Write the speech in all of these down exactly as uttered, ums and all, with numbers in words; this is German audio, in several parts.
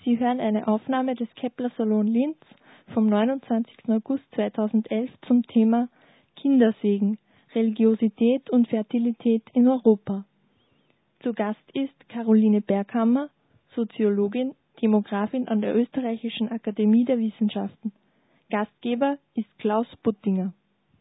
Sie hören eine Aufnahme des Kepler Salon Linz vom neunundzwanzigsten August zweitausendelf zum Thema Kindersegen, Religiosität und Fertilität in Europa. Zu Gast ist Caroline Berghammer, Soziologin, Demografin an der Österreichischen Akademie der Wissenschaften. Gastgeber ist Klaus Buttinger.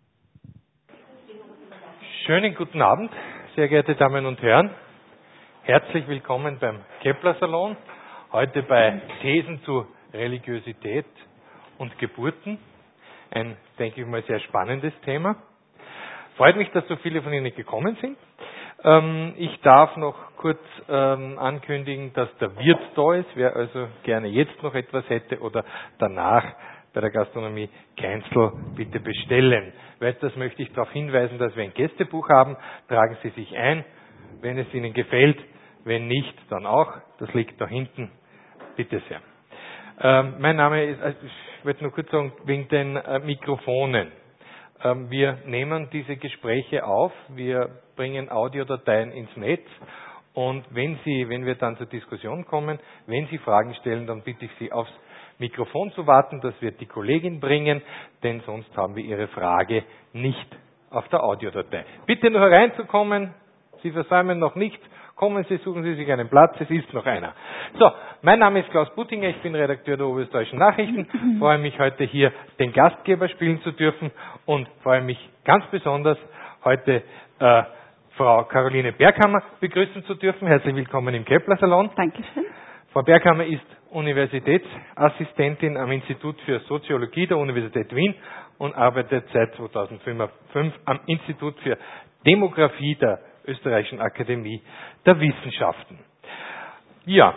Schönen guten Abend, sehr geehrte Damen und Herren. Herzlich willkommen beim Kepler Salon. Heute bei Thesen zu Religiosität und Geburten. Ein, denke ich mal, sehr spannendes Thema. Freut mich, dass so viele von Ihnen gekommen sind. Ähm, ich darf noch kurz ähm, ankündigen, dass der Wirt da ist. Wer also gerne jetzt noch etwas hätte oder danach bei der Gastronomie Keinzel bitte bestellen. Weiters möchte ich darauf hinweisen, dass wir ein Gästebuch haben. Tragen Sie sich ein, wenn es Ihnen gefällt. Wenn nicht, dann auch. Das liegt da hinten. Bitte sehr. Ähm, mein Name ist, also ich wollte nur kurz sagen, wegen den äh, Mikrofonen. Ähm, wir nehmen diese Gespräche auf. Wir bringen Audiodateien ins Netz. Und wenn Sie, wenn wir dann zur Diskussion kommen, wenn Sie Fragen stellen, dann bitte ich Sie aufs Mikrofon zu warten. Das wird die Kollegin bringen, denn sonst haben wir Ihre Frage nicht auf der Audiodatei. Bitte nur hereinzukommen. Sie versäumen noch nichts. Kommen Sie, suchen Sie sich einen Platz, es ist noch einer. So, mein Name ist Klaus Buttinger, ich bin Redakteur der Oberösterreichischen Nachrichten, freue mich heute hier den Gastgeber spielen zu dürfen und freue mich ganz besonders heute äh, Frau Caroline Berghammer begrüßen zu dürfen. Herzlich willkommen im Kepler Salon. Dankeschön. Frau Berghammer ist Universitätsassistentin am Institut für Soziologie der Universität Wien und arbeitet seit zweitausendfünf am Institut für Demografie der Österreichischen Akademie der Wissenschaften. Ja,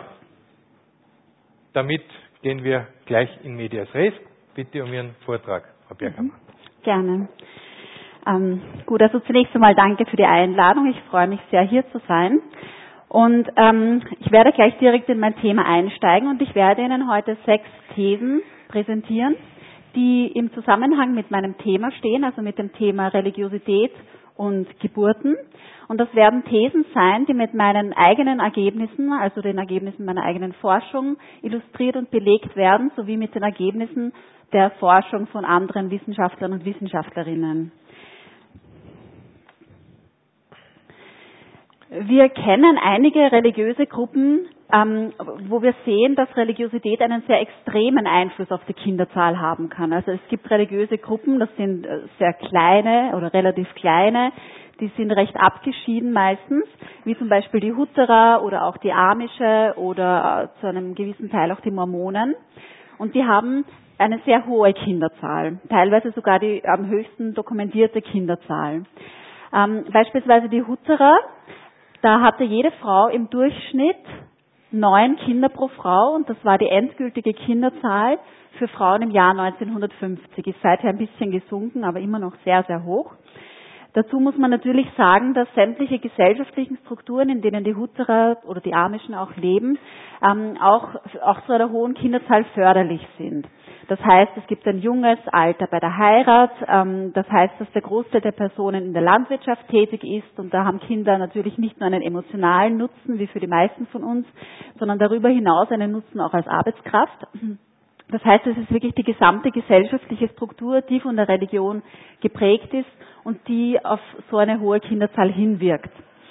damit gehen wir gleich in medias res. Bitte um Ihren Vortrag, Frau Berghammer. Gerne. Ähm, gut, also zunächst einmal danke für die Einladung. Ich freue mich sehr, hier zu sein. Und ähm, ich werde gleich direkt in mein Thema einsteigen und ich werde Ihnen heute sechs Thesen präsentieren, die im Zusammenhang mit meinem Thema stehen, also mit dem Thema Religiosität und Geburten. Und das werden Thesen sein, die mit meinen eigenen Ergebnissen, also den Ergebnissen meiner eigenen Forschung, illustriert und belegt werden, sowie mit den Ergebnissen der Forschung von anderen Wissenschaftlern und Wissenschaftlerinnen. Wir kennen einige religiöse Gruppen, ähm, wo wir sehen, dass Religiosität einen sehr extremen Einfluss auf die Kinderzahl haben kann. Also es gibt religiöse Gruppen, das sind sehr kleine oder relativ kleine, die sind recht abgeschieden meistens, wie zum Beispiel die Hutterer oder auch die Amische oder äh, zu einem gewissen Teil auch die Mormonen. Und die haben eine sehr hohe Kinderzahl, teilweise sogar die am höchsten dokumentierte Kinderzahl. Ähm, beispielsweise die Hutterer, da hatte jede Frau im Durchschnitt neun Kinder pro Frau und das war die endgültige Kinderzahl für Frauen im Jahr neunzehnhundertfünfzig. Ist seither ein bisschen gesunken, aber immer noch sehr, sehr hoch. Dazu muss man natürlich sagen, dass sämtliche gesellschaftlichen Strukturen, in denen die Hutterer oder die Amischen auch leben, ähm, auch, auch zu einer hohen Kinderzahl förderlich sind. Das heißt, es gibt ein junges Alter bei der Heirat. Ähm, das heißt, dass der Großteil der Personen in der Landwirtschaft tätig ist und da haben Kinder natürlich nicht nur einen emotionalen Nutzen, wie für die meisten von uns, sondern darüber hinaus einen Nutzen auch als Arbeitskraft. Das heißt, es ist wirklich die gesamte gesellschaftliche Struktur, die von der Religion geprägt ist und die auf so eine hohe Kinderzahl hinwirkt.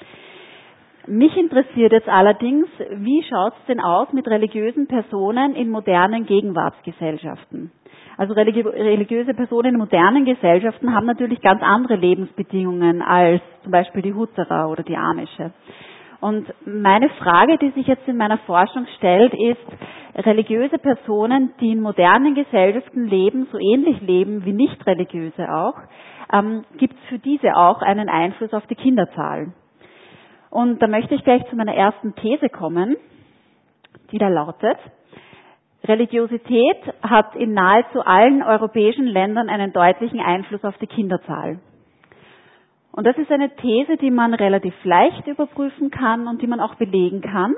Mich interessiert jetzt allerdings, wie schaut es denn aus mit religiösen Personen in modernen Gegenwartsgesellschaften? Also religiöse Personen in modernen Gesellschaften haben natürlich ganz andere Lebensbedingungen als zum Beispiel die Hutterer oder die Amische. Und meine Frage, die sich jetzt in meiner Forschung stellt, ist, religiöse Personen, die in modernen Gesellschaften leben, so ähnlich leben wie nicht-religiöse auch, ähm, gibt es für diese auch einen Einfluss auf die Kinderzahl? Und da möchte ich gleich zu meiner ersten These kommen, die da lautet, Religiosität hat in nahezu allen europäischen Ländern einen deutlichen Einfluss auf die Kinderzahl. Und das ist eine These, die man relativ leicht überprüfen kann und die man auch belegen kann.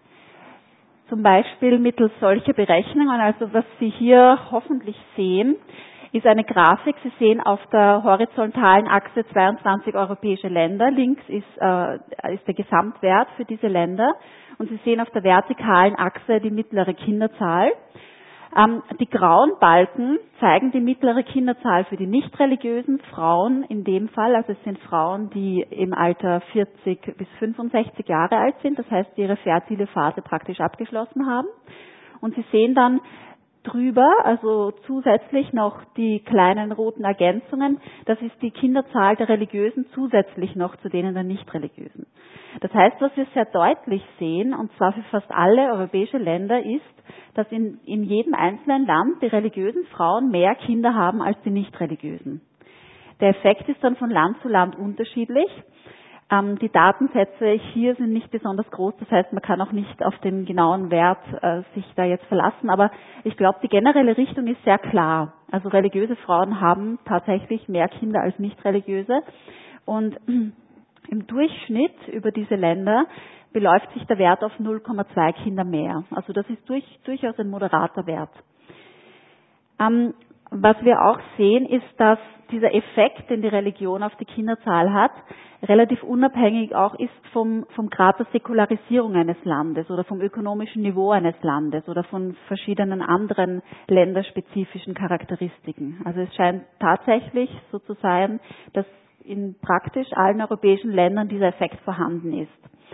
Zum Beispiel mittels solcher Berechnungen, also was Sie hier hoffentlich sehen, ist eine Grafik. Sie sehen auf der horizontalen Achse zweiundzwanzig europäische Länder. Links ist, äh, ist der Gesamtwert für diese Länder. und Sie sehen auf der vertikalen Achse die mittlere Kinderzahl. Ähm, die grauen Balken zeigen die mittlere Kinderzahl für die nicht religiösen Frauen in dem Fall. Also es sind Frauen, die im Alter vierzig bis fünfundsechzig Jahre alt sind, das heißt, die ihre fertile Phase praktisch abgeschlossen haben. Und Sie sehen dann drüber, also zusätzlich noch die kleinen roten Ergänzungen, das ist die Kinderzahl der Religiösen zusätzlich noch zu denen der Nicht-Religiösen. Das heißt, was wir sehr deutlich sehen, und zwar für fast alle europäische Länder, ist, dass in, in jedem einzelnen Land die religiösen Frauen mehr Kinder haben als die Nicht-Religiösen. Der Effekt ist dann von Land zu Land unterschiedlich. Ähm, die Datensätze hier sind nicht besonders groß, das heißt, man kann auch nicht auf den genauen Wert äh, sich da jetzt verlassen, aber ich glaube, die generelle Richtung ist sehr klar. Also religiöse Frauen haben tatsächlich mehr Kinder als nicht-religiöse und im Durchschnitt über diese Länder beläuft sich der Wert auf null Komma zwei Kinder mehr. Also das ist durch, durchaus ein moderater Wert. Ähm, was wir auch sehen, ist, dass dieser Effekt, den die Religion auf die Kinderzahl hat, relativ unabhängig auch ist vom, vom Grad der Säkularisierung eines Landes oder vom ökonomischen Niveau eines Landes oder von verschiedenen anderen länderspezifischen Charakteristiken. Also es scheint tatsächlich so zu sein, dass in praktisch allen europäischen Ländern dieser Effekt vorhanden ist.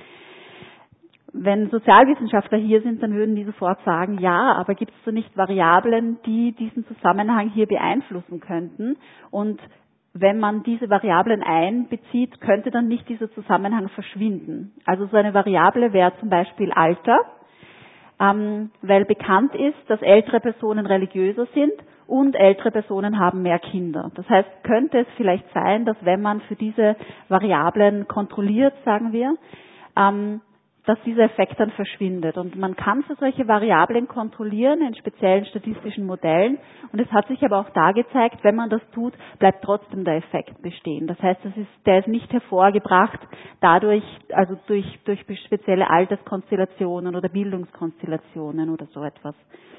Wenn Sozialwissenschaftler hier sind, dann würden die sofort sagen, ja, aber gibt es da nicht Variablen, die diesen Zusammenhang hier beeinflussen könnten? Und wenn man diese Variablen einbezieht, könnte dann nicht dieser Zusammenhang verschwinden. Also so eine Variable wäre zum Beispiel Alter, ähm, weil bekannt ist, dass ältere Personen religiöser sind und ältere Personen haben mehr Kinder. Das heißt, könnte es vielleicht sein, dass wenn man für diese Variablen kontrolliert, sagen wir, ähm, dass dieser Effekt dann verschwindet. Und man kann für solche Variablen kontrollieren in speziellen statistischen Modellen. Und es hat sich aber auch da gezeigt, wenn man das tut, bleibt trotzdem der Effekt bestehen. Das heißt, das ist, der ist nicht hervorgebracht dadurch, also durch, durch spezielle Alterskonstellationen oder Bildungskonstellationen oder so etwas.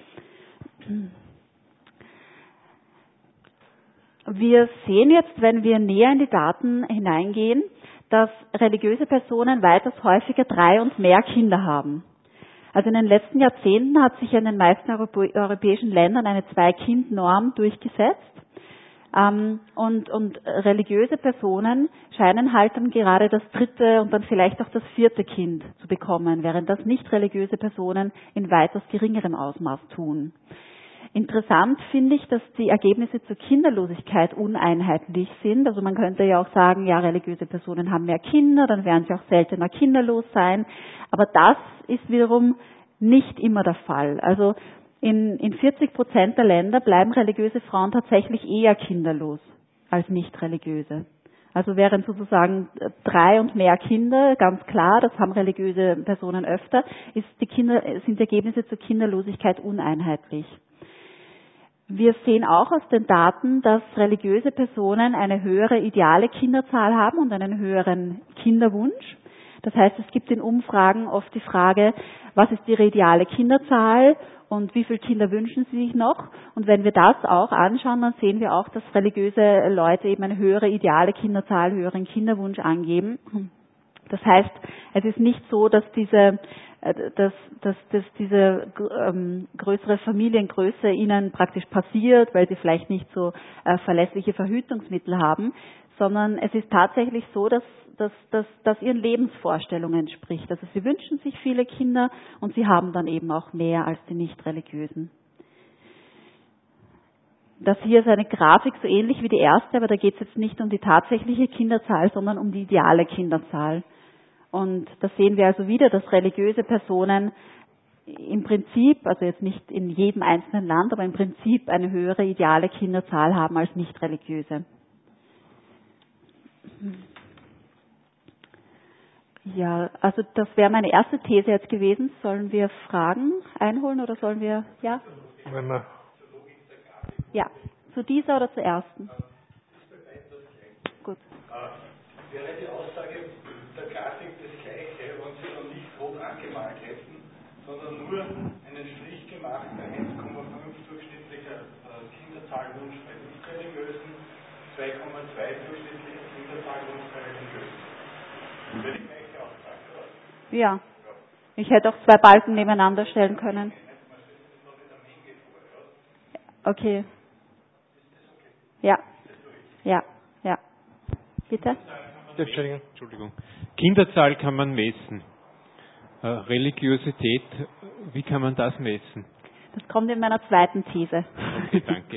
Wir sehen jetzt, wenn wir näher in die Daten hineingehen, dass religiöse Personen weitaus häufiger drei und mehr Kinder haben. Also in den letzten Jahrzehnten hat sich in den meisten europäischen Ländern eine Zwei-Kind-Norm durchgesetzt. Und, und religiöse Personen scheinen halt dann gerade das dritte und dann vielleicht auch das vierte Kind zu bekommen, während das nicht religiöse Personen in weitaus geringerem Ausmaß tun. Interessant finde ich, dass die Ergebnisse zur Kinderlosigkeit uneinheitlich sind. Also man könnte ja auch sagen, ja, religiöse Personen haben mehr Kinder, dann werden sie auch seltener kinderlos sein. Aber das ist wiederum nicht immer der Fall. Also in, in vierzig Prozent der Länder bleiben religiöse Frauen tatsächlich eher kinderlos als nicht religiöse. Also während sozusagen drei und mehr Kinder, ganz klar, das haben religiöse Personen öfter, ist die Kinder, sind die Ergebnisse zur Kinderlosigkeit uneinheitlich. Wir sehen auch aus den Daten, dass religiöse Personen eine höhere ideale Kinderzahl haben und einen höheren Kinderwunsch. Das heißt, es gibt in Umfragen oft die Frage, was ist Ihre ideale Kinderzahl und wie viele Kinder wünschen Sie sich noch? Und wenn wir das auch anschauen, dann sehen wir auch, dass religiöse Leute eben eine höhere ideale Kinderzahl, höheren Kinderwunsch angeben. Das heißt, es ist nicht so, dass diese Dass, dass, dass diese ähm, größere Familiengröße ihnen praktisch passiert, weil sie vielleicht nicht so äh, verlässliche Verhütungsmittel haben, sondern es ist tatsächlich so, dass, dass, dass, dass ihren Lebensvorstellungen entspricht. Also sie wünschen sich viele Kinder und sie haben dann eben auch mehr als die Nicht-Religiösen. Das hier ist eine Grafik so ähnlich wie die erste, aber da geht es jetzt nicht um die tatsächliche Kinderzahl, sondern um die ideale Kinderzahl. Und da sehen wir also wieder, dass religiöse Personen im Prinzip, also jetzt nicht in jedem einzelnen Land, aber im Prinzip eine höhere ideale Kinderzahl haben als nicht-religiöse. Ja, also das wäre meine erste These jetzt gewesen. Sollen wir Fragen einholen oder sollen wir, ja? Wenn wir Ja, zu dieser oder zur ersten? Gut. Wäre die Aussage der Grafik das gleiche, wenn Sie dann nicht rot angemalt hätten, sondern nur einen Strich gemacht bei eins Komma fünf durchschnittlicher äh, Kinderzahlwunsch bei Nicht-Religiösen, zwei Komma zwei durchschnittlicher Kinderzahlwunsch bei Religiösen. Wäre die gleiche Aussage, oder? Ja. Ich hätte auch zwei Balken nebeneinander stellen können. Okay. Ja. Ja. Ja. Bitte? Entschuldigung. Entschuldigung. Kinderzahl kann man messen. Äh, Religiosität, wie kann man das messen? Das kommt in meiner zweiten These. Okay, danke.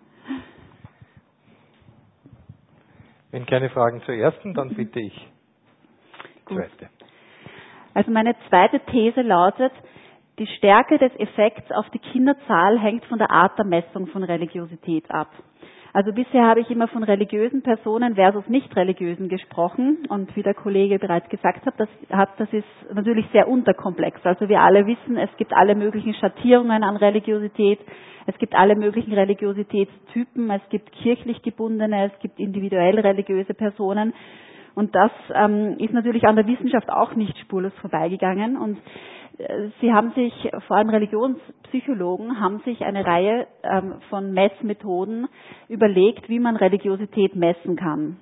Wenn keine Fragen zur ersten, dann bitte ich. Gut. Zweite. Also meine zweite These lautet, die Stärke des Effekts auf die Kinderzahl hängt von der Art der Messung von Religiosität ab. Also bisher habe ich immer von religiösen Personen versus nicht religiösen gesprochen und wie der Kollege bereits gesagt hat, das, hat, das ist natürlich sehr unterkomplex. Also wir alle wissen, es gibt alle möglichen Schattierungen an Religiosität, es gibt alle möglichen Religiositätstypen, es gibt kirchlich gebundene, es gibt individuell religiöse Personen. Und das ähm, ist natürlich an der Wissenschaft auch nicht spurlos vorbeigegangen. Und äh, sie haben sich, vor allem Religionspsychologen, haben sich eine Reihe ähm, von Messmethoden überlegt, wie man Religiosität messen kann.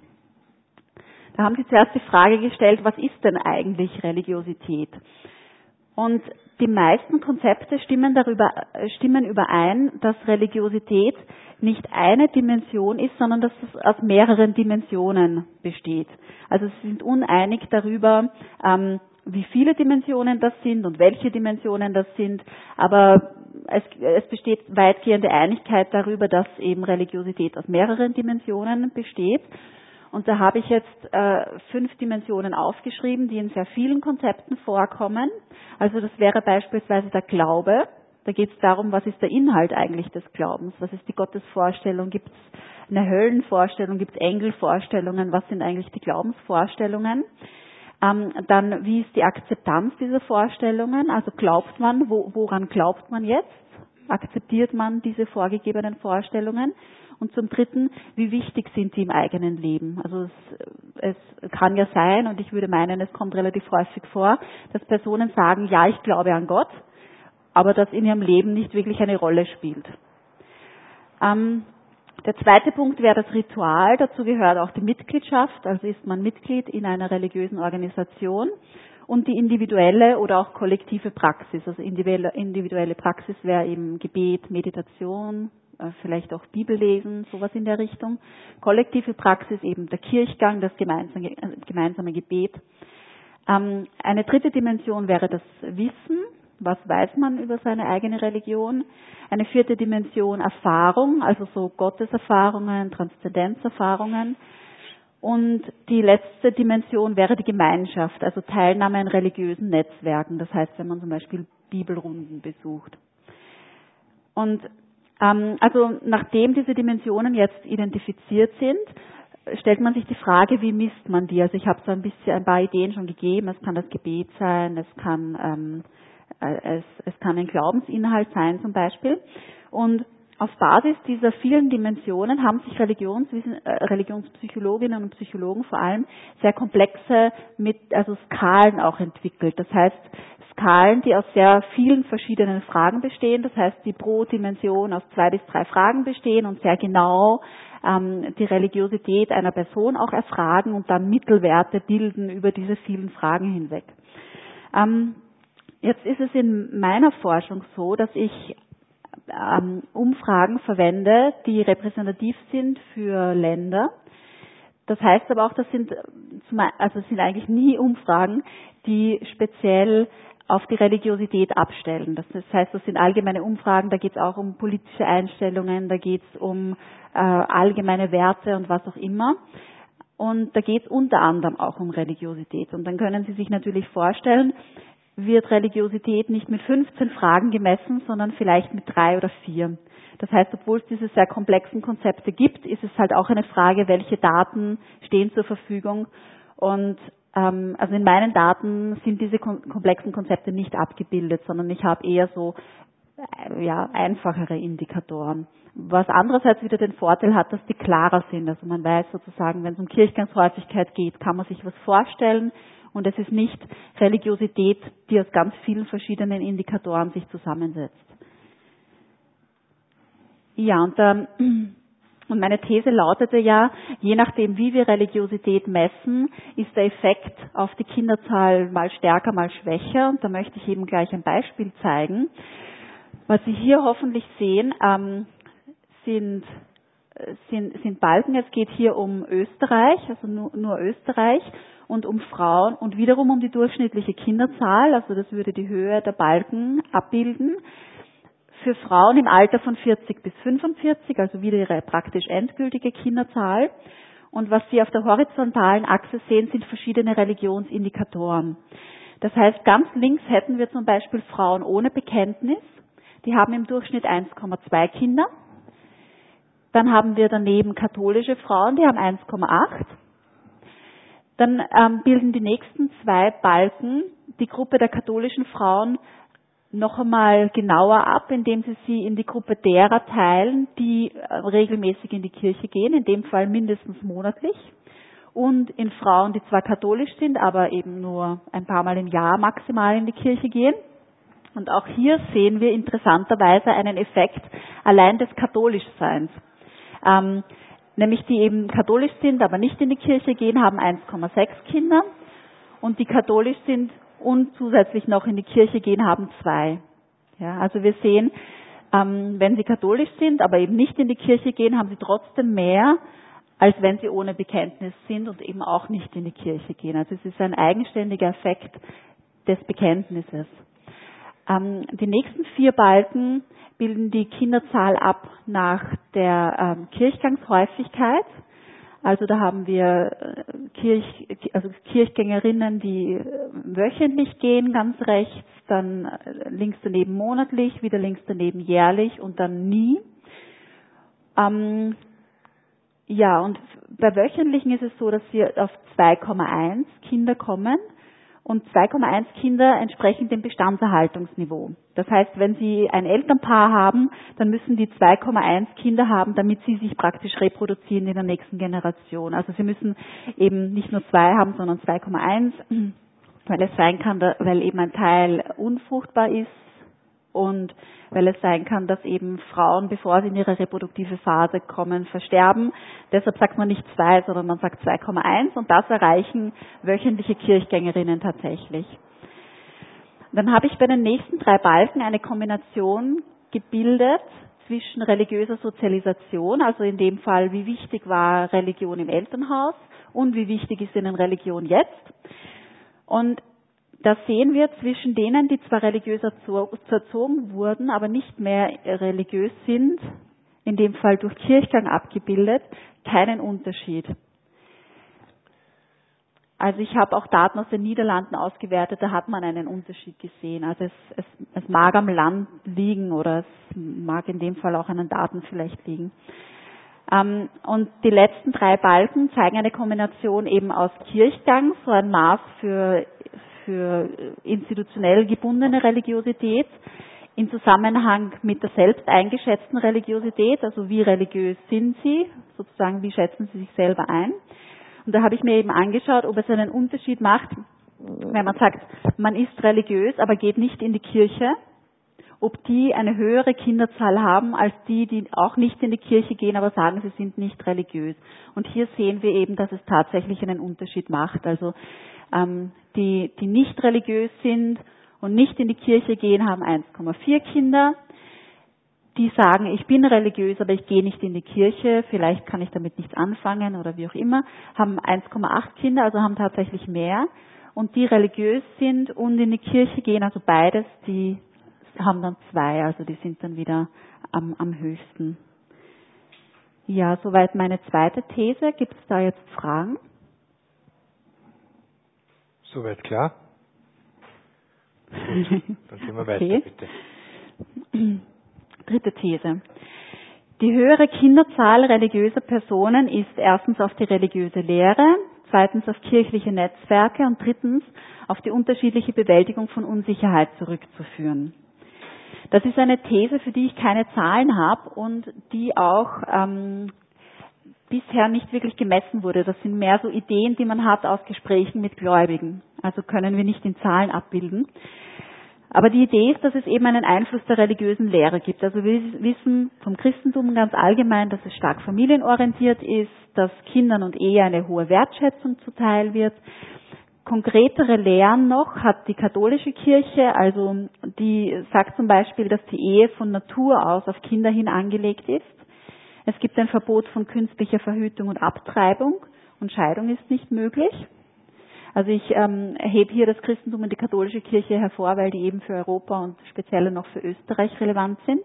Da haben sie zuerst die Frage gestellt, was ist denn eigentlich Religiosität? Und die meisten Konzepte stimmen darüber, stimmen überein, dass Religiosität nicht eine Dimension ist, sondern dass es aus mehreren Dimensionen besteht. Also sie sind uneinig darüber, ähm, wie viele Dimensionen das sind und welche Dimensionen das sind, aber es, es besteht weitgehende Einigkeit darüber, dass eben Religiosität aus mehreren Dimensionen besteht. Und da habe ich jetzt äh, fünf Dimensionen aufgeschrieben, die in sehr vielen Konzepten vorkommen. Also das wäre beispielsweise der Glaube. Da geht es darum, was ist der Inhalt eigentlich des Glaubens? Was ist die Gottesvorstellung? Gibt es eine Höllenvorstellung? Gibt es Engelvorstellungen? Was sind eigentlich die Glaubensvorstellungen? Ähm, dann, wie ist die Akzeptanz dieser Vorstellungen? Also glaubt man, wo, woran glaubt man jetzt? Akzeptiert man diese vorgegebenen Vorstellungen? Und zum Dritten, wie wichtig sind die im eigenen Leben? Also es, es kann ja sein, und ich würde meinen, es kommt relativ häufig vor, dass Personen sagen, ja, ich glaube an Gott, aber das in ihrem Leben nicht wirklich eine Rolle spielt. Ähm, der zweite Punkt wäre das Ritual. Dazu gehört auch die Mitgliedschaft, also ist man Mitglied in einer religiösen Organisation. Und die individuelle oder auch kollektive Praxis. Also individuelle, individuelle Praxis wäre eben Gebet, Meditation, vielleicht auch Bibellesen, sowas in der Richtung. Kollektive Praxis eben der Kirchgang, das gemeinsame, gemeinsame Gebet. Ähm, eine dritte Dimension wäre das Wissen. Was weiß man über seine eigene Religion? Eine vierte Dimension Erfahrung, also so Gotteserfahrungen, Transzendenzerfahrungen. Und die letzte Dimension wäre die Gemeinschaft, also Teilnahme an religiösen Netzwerken. Das heißt, wenn man zum Beispiel Bibelrunden besucht. Und ähm, also nachdem diese Dimensionen jetzt identifiziert sind, stellt man sich die Frage, wie misst man die? Also ich habe so ein bisschen ein paar Ideen schon gegeben. Es kann das Gebet sein, es kann ähm, es, es kann ein Glaubensinhalt sein zum Beispiel. Und auf Basis dieser vielen Dimensionen haben sich Religionswissen, äh, Religionspsychologinnen und Psychologen vor allem sehr komplexe mit, also Skalen auch entwickelt. Das heißt, Skalen, die aus sehr vielen verschiedenen Fragen bestehen. Das heißt, die pro Dimension aus zwei bis drei Fragen bestehen und sehr genau ähm, die Religiosität einer Person auch erfragen und dann Mittelwerte bilden über diese vielen Fragen hinweg. Ähm, jetzt ist es in meiner Forschung so, dass ich Ähm, Umfragen verwende, die repräsentativ sind für Länder. Das heißt aber auch, das sind, also das sind eigentlich nie Umfragen, die speziell auf die Religiosität abstellen. Das heißt, das sind allgemeine Umfragen, da geht es auch um politische Einstellungen, da geht es um äh, allgemeine Werte und was auch immer. Und da geht es unter anderem auch um Religiosität. Und dann können Sie sich natürlich vorstellen, wird Religiosität nicht mit fünfzehn Fragen gemessen, sondern vielleicht mit drei oder vier. Das heißt, obwohl es diese sehr komplexen Konzepte gibt, ist es halt auch eine Frage, welche Daten stehen zur Verfügung. Und ähm, also in meinen Daten sind diese kom- komplexen Konzepte nicht abgebildet, sondern ich habe eher so äh, ja, einfachere Indikatoren. Was andererseits wieder den Vorteil hat, dass die klarer sind. Also man weiß sozusagen, wenn es um Kirchgangshäufigkeit geht, kann man sich was vorstellen. Und es ist nicht Religiosität, die aus ganz vielen verschiedenen Indikatoren sich zusammensetzt. Ja, und der Und meine These lautete ja, je nachdem, wie wir Religiosität messen, ist der Effekt auf die Kinderzahl mal stärker, mal schwächer. Und da möchte ich eben gleich ein Beispiel zeigen. Was Sie hier hoffentlich sehen, ähm, sind, sind, sind Balken. Es geht hier um Österreich, also nur, nur Österreich, und um Frauen und wiederum um die durchschnittliche Kinderzahl. Also das würde die Höhe der Balken abbilden. Für Frauen im Alter von vierzig bis fünfundvierzig, also wieder ihre praktisch endgültige Kinderzahl. Und was Sie auf der horizontalen Achse sehen, sind verschiedene Religionsindikatoren. Das heißt, ganz links hätten wir zum Beispiel Frauen ohne Bekenntnis. Die haben im Durchschnitt eins Komma zwei Kinder. Dann haben wir daneben katholische Frauen, die haben eins Komma acht. Dann ähm, bilden die nächsten zwei Balken die Gruppe der katholischen Frauen noch einmal genauer ab, indem sie sie in die Gruppe derer teilen, die regelmäßig in die Kirche gehen, in dem Fall mindestens monatlich, und in Frauen, die zwar katholisch sind, aber eben nur ein paar Mal im Jahr maximal in die Kirche gehen. Und auch hier sehen wir interessanterweise einen Effekt allein des Katholischseins. Ähm, nämlich die eben katholisch sind, aber nicht in die Kirche gehen, haben eins Komma sechs Kinder, und die katholisch sind und zusätzlich noch in die Kirche gehen, haben zwei. Ja, also wir sehen, ähm, wenn sie katholisch sind, aber eben nicht in die Kirche gehen, haben sie trotzdem mehr, als wenn sie ohne Bekenntnis sind und eben auch nicht in die Kirche gehen. Also es ist ein eigenständiger Effekt des Bekenntnisses. Ähm, die nächsten vier Balken bilden die Kinderzahl ab nach der ähm, Kirchgangshäufigkeit. Also da haben wir Kirch, also Kirchgängerinnen, die wöchentlich gehen, ganz rechts, dann links daneben monatlich, wieder links daneben jährlich und dann nie. Ähm, ja, und bei wöchentlichen ist es so, dass wir auf zwei Komma eins Kinder kommen. Und zwei Komma eins Kinder entsprechen dem Bestandserhaltungsniveau. Das heißt, wenn Sie ein Elternpaar haben, dann müssen die zwei Komma eins Kinder haben, damit sie sich praktisch reproduzieren in der nächsten Generation. Also Sie müssen eben nicht nur zwei haben, sondern zwei Komma eins, weil es sein kann, weil eben ein Teil unfruchtbar ist und weil es sein kann, dass eben Frauen, bevor sie in ihre reproduktive Phase kommen, versterben. Deshalb sagt man nicht zwei, sondern man sagt zwei Komma eins, und das erreichen wöchentliche Kirchgängerinnen tatsächlich. Dann habe ich bei den nächsten drei Balken eine Kombination gebildet zwischen religiöser Sozialisation, also in dem Fall, wie wichtig war Religion im Elternhaus und wie wichtig ist ihnen Religion jetzt. Und da sehen wir zwischen denen, die zwar religiös erzogen wurden, aber nicht mehr religiös sind, in dem Fall durch Kirchgang abgebildet, keinen Unterschied. Also ich habe auch Daten aus den Niederlanden ausgewertet, da hat man einen Unterschied gesehen. Also es, es, es mag am Land liegen oder es mag in dem Fall auch an den Daten vielleicht liegen. Ähm, und die letzten drei Balken zeigen eine Kombination eben aus Kirchgang, so ein Maß für für institutionell gebundene Religiosität in Zusammenhang mit der selbst eingeschätzten Religiosität, also wie religiös sind Sie, sozusagen wie schätzen Sie sich selber ein. Und da habe ich mir eben angeschaut, ob es einen Unterschied macht, wenn man sagt, man ist religiös, aber geht nicht in die Kirche, ob die eine höhere Kinderzahl haben als die, die auch nicht in die Kirche gehen, aber sagen, sie sind nicht religiös. Und hier sehen wir eben, dass es tatsächlich einen Unterschied macht. Also ähm, die, die nicht religiös sind und nicht in die Kirche gehen, haben eins Komma vier Kinder. Die sagen, ich bin religiös, aber ich gehe nicht in die Kirche, vielleicht kann ich damit nichts anfangen oder wie auch immer, haben eins Komma acht Kinder, also haben tatsächlich mehr. Und die religiös sind und in die Kirche gehen, also beides, die haben dann zwei, also die sind dann wieder am, am höchsten. Ja, soweit meine zweite These. Gibt es da jetzt Fragen? Soweit klar? Gut, dann gehen wir weiter, Okay. bitte. Dritte These. Die höhere Kinderzahl religiöser Personen ist erstens auf die religiöse Lehre, zweitens auf kirchliche Netzwerke und drittens auf die unterschiedliche Bewältigung von Unsicherheit zurückzuführen. Das ist eine These, für die ich keine Zahlen habe und die auch ähm, bisher nicht wirklich gemessen wurde. Das sind mehr so Ideen, die man hat aus Gesprächen mit Gläubigen. Also können wir nicht in Zahlen abbilden. Aber die Idee ist, dass es eben einen Einfluss der religiösen Lehre gibt. Also wir wissen vom Christentum ganz allgemein, dass es stark familienorientiert ist, dass Kindern und Ehe eine hohe Wertschätzung zuteil wird. Konkretere Lehren noch hat die katholische Kirche, also die sagt zum Beispiel, dass die Ehe von Natur aus auf Kinder hin angelegt ist. Es gibt ein Verbot von künstlicher Verhütung und Abtreibung und Scheidung ist nicht möglich. Also ich ähm, hebe hier das Christentum und die katholische Kirche hervor, weil die eben für Europa und speziell noch für Österreich relevant sind.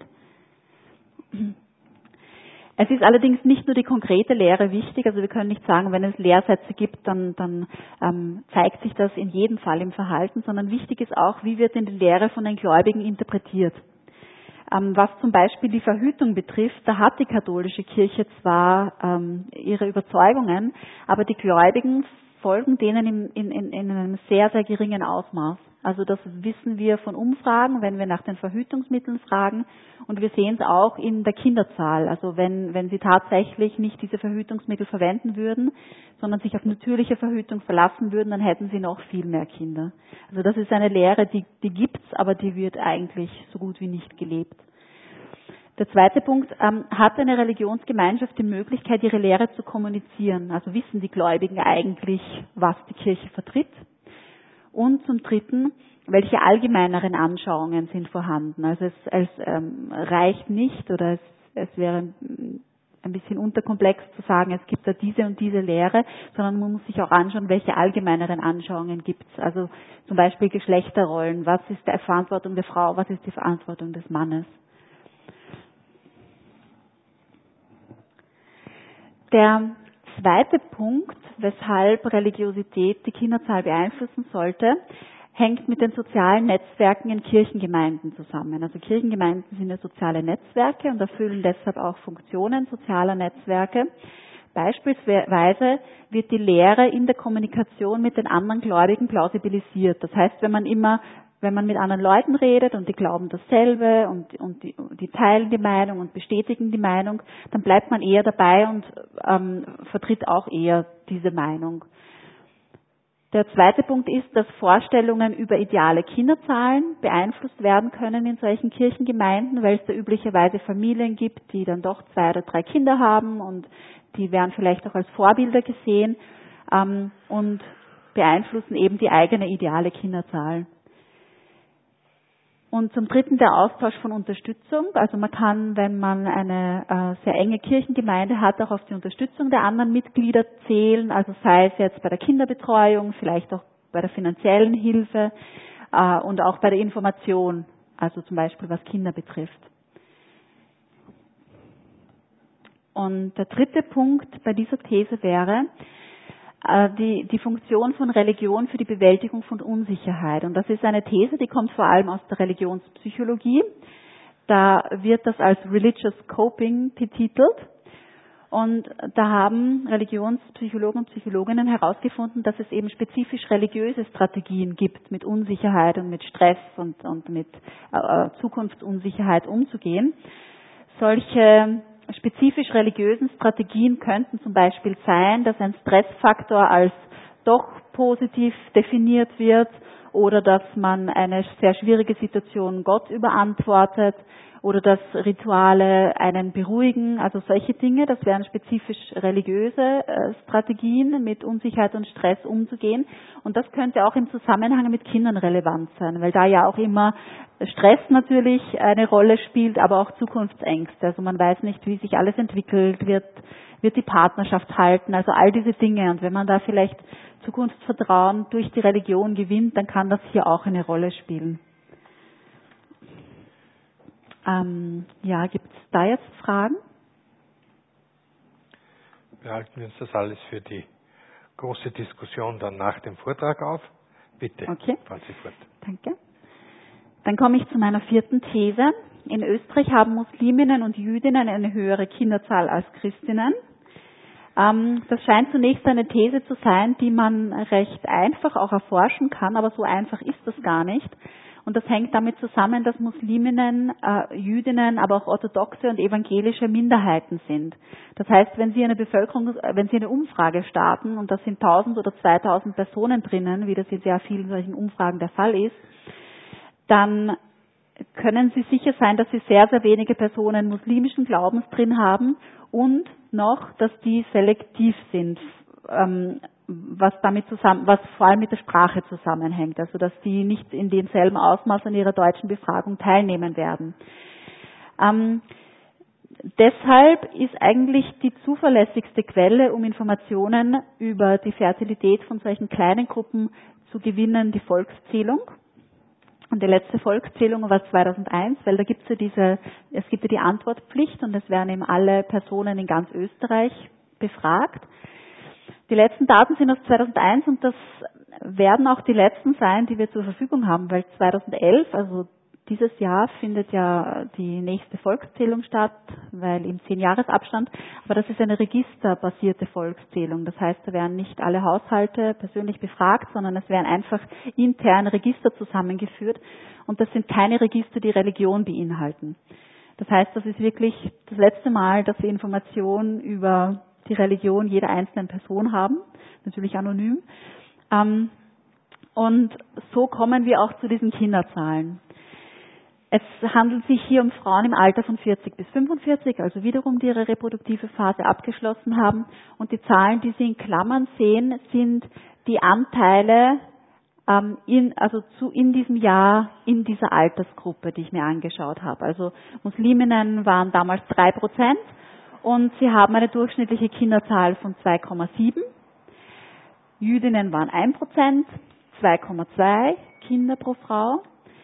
Es ist allerdings nicht nur die konkrete Lehre wichtig, also wir können nicht sagen, wenn es Lehrsätze gibt, dann, dann ähm, zeigt sich das in jedem Fall im Verhalten, sondern wichtig ist auch, wie wird denn die Lehre von den Gläubigen interpretiert. Ähm, was zum Beispiel die Verhütung betrifft, da hat die katholische Kirche zwar ähm, ihre Überzeugungen, aber die Gläubigen folgen denen in, in, in, in einem sehr, sehr geringen Ausmaß. Also das wissen wir von Umfragen, wenn wir nach den Verhütungsmitteln fragen. Und wir sehen es auch in der Kinderzahl. Also wenn, wenn sie tatsächlich nicht diese Verhütungsmittel verwenden würden, sondern sich auf natürliche Verhütung verlassen würden, dann hätten sie noch viel mehr Kinder. Also das ist eine Lehre, die, die gibt's, aber die wird eigentlich so gut wie nicht gelebt. Der zweite Punkt, ähm, hat eine Religionsgemeinschaft die Möglichkeit, ihre Lehre zu kommunizieren? Also wissen die Gläubigen eigentlich, was die Kirche vertritt? Und zum Dritten, welche allgemeineren Anschauungen sind vorhanden? Also es, es ähm, reicht nicht oder es, es wäre ein bisschen unterkomplex zu sagen, es gibt da diese und diese Lehre, sondern man muss sich auch anschauen, welche allgemeineren Anschauungen gibt es. Also zum Beispiel Geschlechterrollen, was ist die Verantwortung der Frau, was ist die Verantwortung des Mannes? Der zweite Punkt, weshalb Religiosität die Kinderzahl beeinflussen sollte, hängt mit den sozialen Netzwerken in Kirchengemeinden zusammen. Also Kirchengemeinden sind ja soziale Netzwerke und erfüllen deshalb auch Funktionen sozialer Netzwerke. Beispielsweise wird die Lehre in der Kommunikation mit den anderen Gläubigen plausibilisiert. Das heißt, wenn man immer Wenn man mit anderen Leuten redet und die glauben dasselbe und, und die, die teilen die Meinung und bestätigen die Meinung, dann bleibt man eher dabei und ähm, vertritt auch eher diese Meinung. Der zweite Punkt ist, dass Vorstellungen über ideale Kinderzahlen beeinflusst werden können in solchen Kirchengemeinden, weil es da üblicherweise Familien gibt, die dann doch zwei oder drei Kinder haben und die werden vielleicht auch als Vorbilder gesehen ähm, und beeinflussen eben die eigene ideale Kinderzahl. Und zum Dritten der Austausch von Unterstützung. Also man kann, wenn man eine äh, sehr enge Kirchengemeinde hat, auch auf die Unterstützung der anderen Mitglieder zählen. Also sei es jetzt bei der Kinderbetreuung, vielleicht auch bei der finanziellen Hilfe äh, und auch bei der Information, also zum Beispiel was Kinder betrifft. Und der dritte Punkt bei dieser These wäre, Die, die Funktion von Religion für die Bewältigung von Unsicherheit. Und das ist eine These, die kommt vor allem aus der Religionspsychologie. Da wird das als Religious Coping betitelt. Und da haben Religionspsychologen und Psychologinnen herausgefunden, dass es eben spezifisch religiöse Strategien gibt, mit Unsicherheit und mit Stress und, und mit äh, Zukunftsunsicherheit umzugehen. Solche spezifisch religiösen Strategien könnten zum Beispiel sein, dass ein Stressfaktor als doch positiv definiert wird oder dass man eine sehr schwierige Situation Gott überantwortet oder dass Rituale einen beruhigen. Also solche Dinge, das wären spezifisch religiöse Strategien, mit Unsicherheit und Stress umzugehen. Und das könnte auch im Zusammenhang mit Kindern relevant sein, weil da ja auch immer Stress natürlich eine Rolle spielt, aber auch Zukunftsängste. Also man weiß nicht, wie sich alles entwickelt, wird, wird die Partnerschaft halten, also all diese Dinge. Und wenn man da vielleicht Zukunftsvertrauen durch die Religion gewinnt, dann kann das hier auch eine Rolle spielen. Ähm, ja, gibt es da jetzt Fragen? Wir halten uns das alles für die große Diskussion dann nach dem Vortrag auf. Bitte, okay. fahren Sie fort. Danke. Dann komme ich zu meiner vierten These. In Österreich haben Musliminnen und Jüdinnen eine höhere Kinderzahl als Christinnen. Ähm, das scheint zunächst eine These zu sein, die man recht einfach auch erforschen kann, aber so einfach ist das gar nicht. Und das hängt damit zusammen, dass Musliminnen, äh, Jüdinnen, aber auch orthodoxe und evangelische Minderheiten sind. Das heißt, wenn Sie eine Bevölkerung, wenn Sie eine Umfrage starten und da sind tausend oder zweitausend Personen drinnen, wie das in sehr vielen solchen Umfragen der Fall ist, dann können Sie sicher sein, dass Sie sehr, sehr wenige Personen muslimischen Glaubens drin haben und noch, dass die selektiv sind, ähm, was damit zusammen, was vor allem mit der Sprache zusammenhängt, also dass die nicht in demselben Ausmaß an ihrer deutschen Befragung teilnehmen werden. Ähm, deshalb ist eigentlich die zuverlässigste Quelle, um Informationen über die Fertilität von solchen kleinen Gruppen zu gewinnen, die Volkszählung. Und die letzte Volkszählung war zweitausendeins, weil da gibt es ja diese, es gibt ja die Antwortpflicht und es werden eben alle Personen in ganz Österreich befragt. Die letzten Daten sind aus zweitausendeins und das werden auch die letzten sein, die wir zur Verfügung haben, weil zweitausendelf, also dieses Jahr, findet ja die nächste Volkszählung statt, weil im zehn-Jahres-Abstand, aber das ist eine registerbasierte Volkszählung. Das heißt, da werden nicht alle Haushalte persönlich befragt, sondern es werden einfach intern Register zusammengeführt und das sind keine Register, die Religion beinhalten. Das heißt, das ist wirklich das letzte Mal, dass wir Informationen über die Religion jeder einzelnen Person haben, natürlich anonym. Und so kommen wir auch zu diesen Kinderzahlen. Es handelt sich hier um Frauen im Alter von vierzig bis fünfundvierzig, also wiederum, die ihre reproduktive Phase abgeschlossen haben. Und die Zahlen, die Sie in Klammern sehen, sind die Anteile ähm, in, also zu, in diesem Jahr in dieser Altersgruppe, die ich mir angeschaut habe. Also Musliminnen waren damals drei Prozent und sie haben eine durchschnittliche Kinderzahl von zwei Komma sieben. Jüdinnen waren ein Prozent, zwei Komma zwei Kinder pro Frau.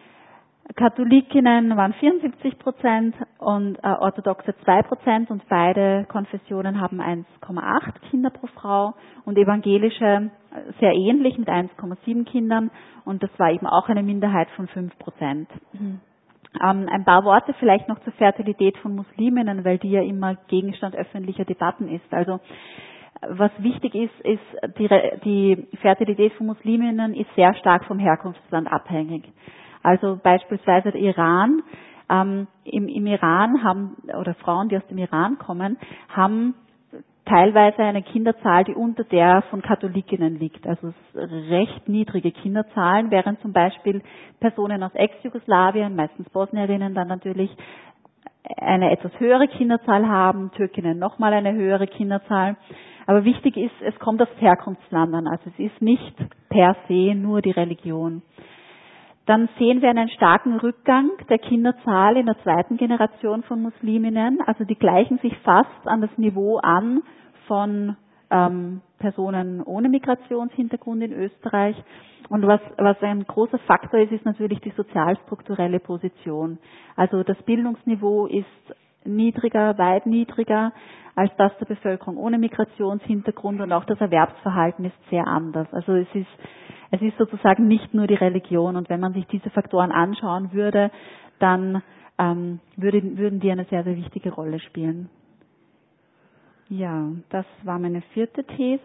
Katholikinnen waren vierundsiebzig Prozent und äh, Orthodoxe zwei Prozent und beide Konfessionen haben eins Komma acht Kinder pro Frau und evangelische äh, sehr ähnlich mit eins Komma sieben Kindern und das war eben auch eine Minderheit von fünf Prozent. Mhm. Ähm, ein paar Worte vielleicht noch zur Fertilität von Musliminnen, weil die ja immer Gegenstand öffentlicher Debatten ist. Also was wichtig ist, ist die, die Fertilität von Musliminnen ist sehr stark vom Herkunftsland abhängig. Also beispielsweise der Iran. Ähm, im, Im Iran haben, oder Frauen, die aus dem Iran kommen, haben teilweise eine Kinderzahl, die unter der von Katholikinnen liegt. Also recht niedrige Kinderzahlen, während zum Beispiel Personen aus Ex-Jugoslawien, meistens Bosnierinnen dann natürlich, eine etwas höhere Kinderzahl haben, Türkinnen nochmal eine höhere Kinderzahl. Aber wichtig ist, es kommt aufs Herkunftsland an. Also es ist nicht per se nur die Religion. Dann sehen wir einen starken Rückgang der Kinderzahl in der zweiten Generation von Musliminnen. Also die gleichen sich fast an das Niveau an von ähm, Personen ohne Migrationshintergrund in Österreich. Und was, was ein großer Faktor ist, ist natürlich die sozialstrukturelle Position. Also das Bildungsniveau ist niedriger, weit niedriger als das der Bevölkerung ohne Migrationshintergrund und auch das Erwerbsverhalten ist sehr anders. Also es ist Es ist sozusagen nicht nur die Religion und wenn man sich diese Faktoren anschauen würde, dann ähm, würde, würden die eine sehr, sehr wichtige Rolle spielen. Ja, das war meine vierte These.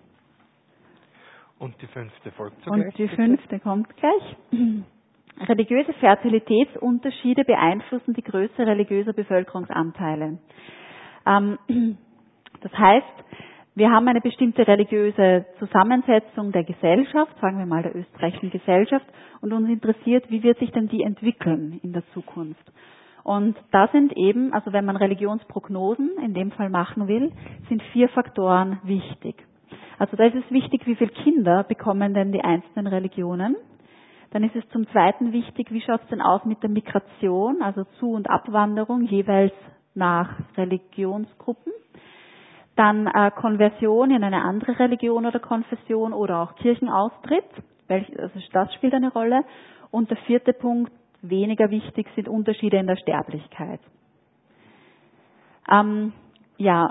Und die fünfte folgt zugleich. Und die fünfte kommt gleich. Religiöse Fertilitätsunterschiede beeinflussen die Größe religiöser Bevölkerungsanteile. Ähm, das heißt, wir haben eine bestimmte religiöse Zusammensetzung der Gesellschaft, sagen wir mal der österreichischen Gesellschaft, und uns interessiert, wie wird sich denn die entwickeln in der Zukunft. Und da sind eben, also wenn man Religionsprognosen in dem Fall machen will, sind vier Faktoren wichtig. Also da ist es wichtig, wie viele Kinder bekommen denn die einzelnen Religionen. Dann ist es zum Zweiten wichtig, wie schaut es denn aus mit der Migration, also Zu- und Abwanderung jeweils nach Religionsgruppen. Dann äh, Konversion in eine andere Religion oder Konfession oder auch Kirchenaustritt, welch, also das spielt eine Rolle. Und der vierte Punkt, weniger wichtig, sind Unterschiede in der Sterblichkeit. Ähm, ja.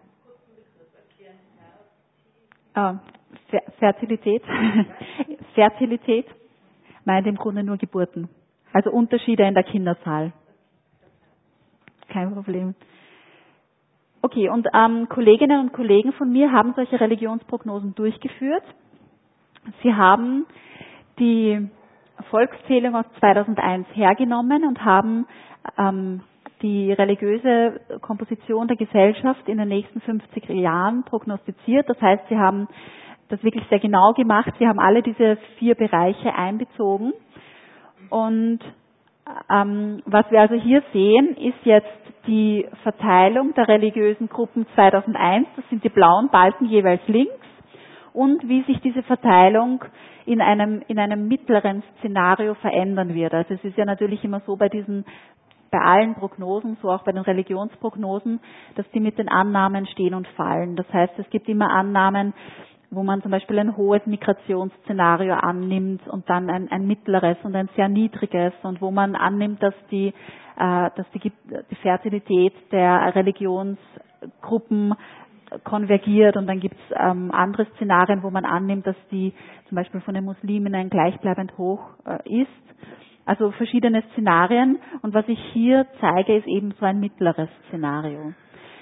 Äh, Fer- Fertilität. Fertilität meint im Grunde nur Geburten. Also Unterschiede in der Kinderzahl. Kein Problem. Okay, und ähm, Kolleginnen und Kollegen von mir haben solche Religionsprognosen durchgeführt. Sie haben die Volkszählung aus zweitausendeins hergenommen und haben ähm, die religiöse Komposition der Gesellschaft in den nächsten fünfzig Jahren prognostiziert. Das heißt, sie haben das wirklich sehr genau gemacht. Sie haben alle diese vier Bereiche einbezogen. Und ähm, was wir also hier sehen, ist jetzt die Verteilung der religiösen Gruppen zweitausendeins. Das sind die blauen Balken jeweils links. Und wie sich diese Verteilung in einem, in einem mittleren Szenario verändern wird. Also es ist ja natürlich immer so bei diesen, bei allen Prognosen, so auch bei den Religionsprognosen, dass die mit den Annahmen stehen und fallen. Das heißt, es gibt immer Annahmen, wo man zum Beispiel ein hohes Migrationsszenario annimmt und dann ein, ein mittleres und ein sehr niedriges und wo man annimmt, dass die, äh, dass die, die Fertilität der Religionsgruppen konvergiert und dann gibt es ähm, andere Szenarien, wo man annimmt, dass die zum Beispiel von den Musliminnen gleichbleibend hoch äh, ist. Also verschiedene Szenarien und was ich hier zeige, ist eben so ein mittleres Szenario.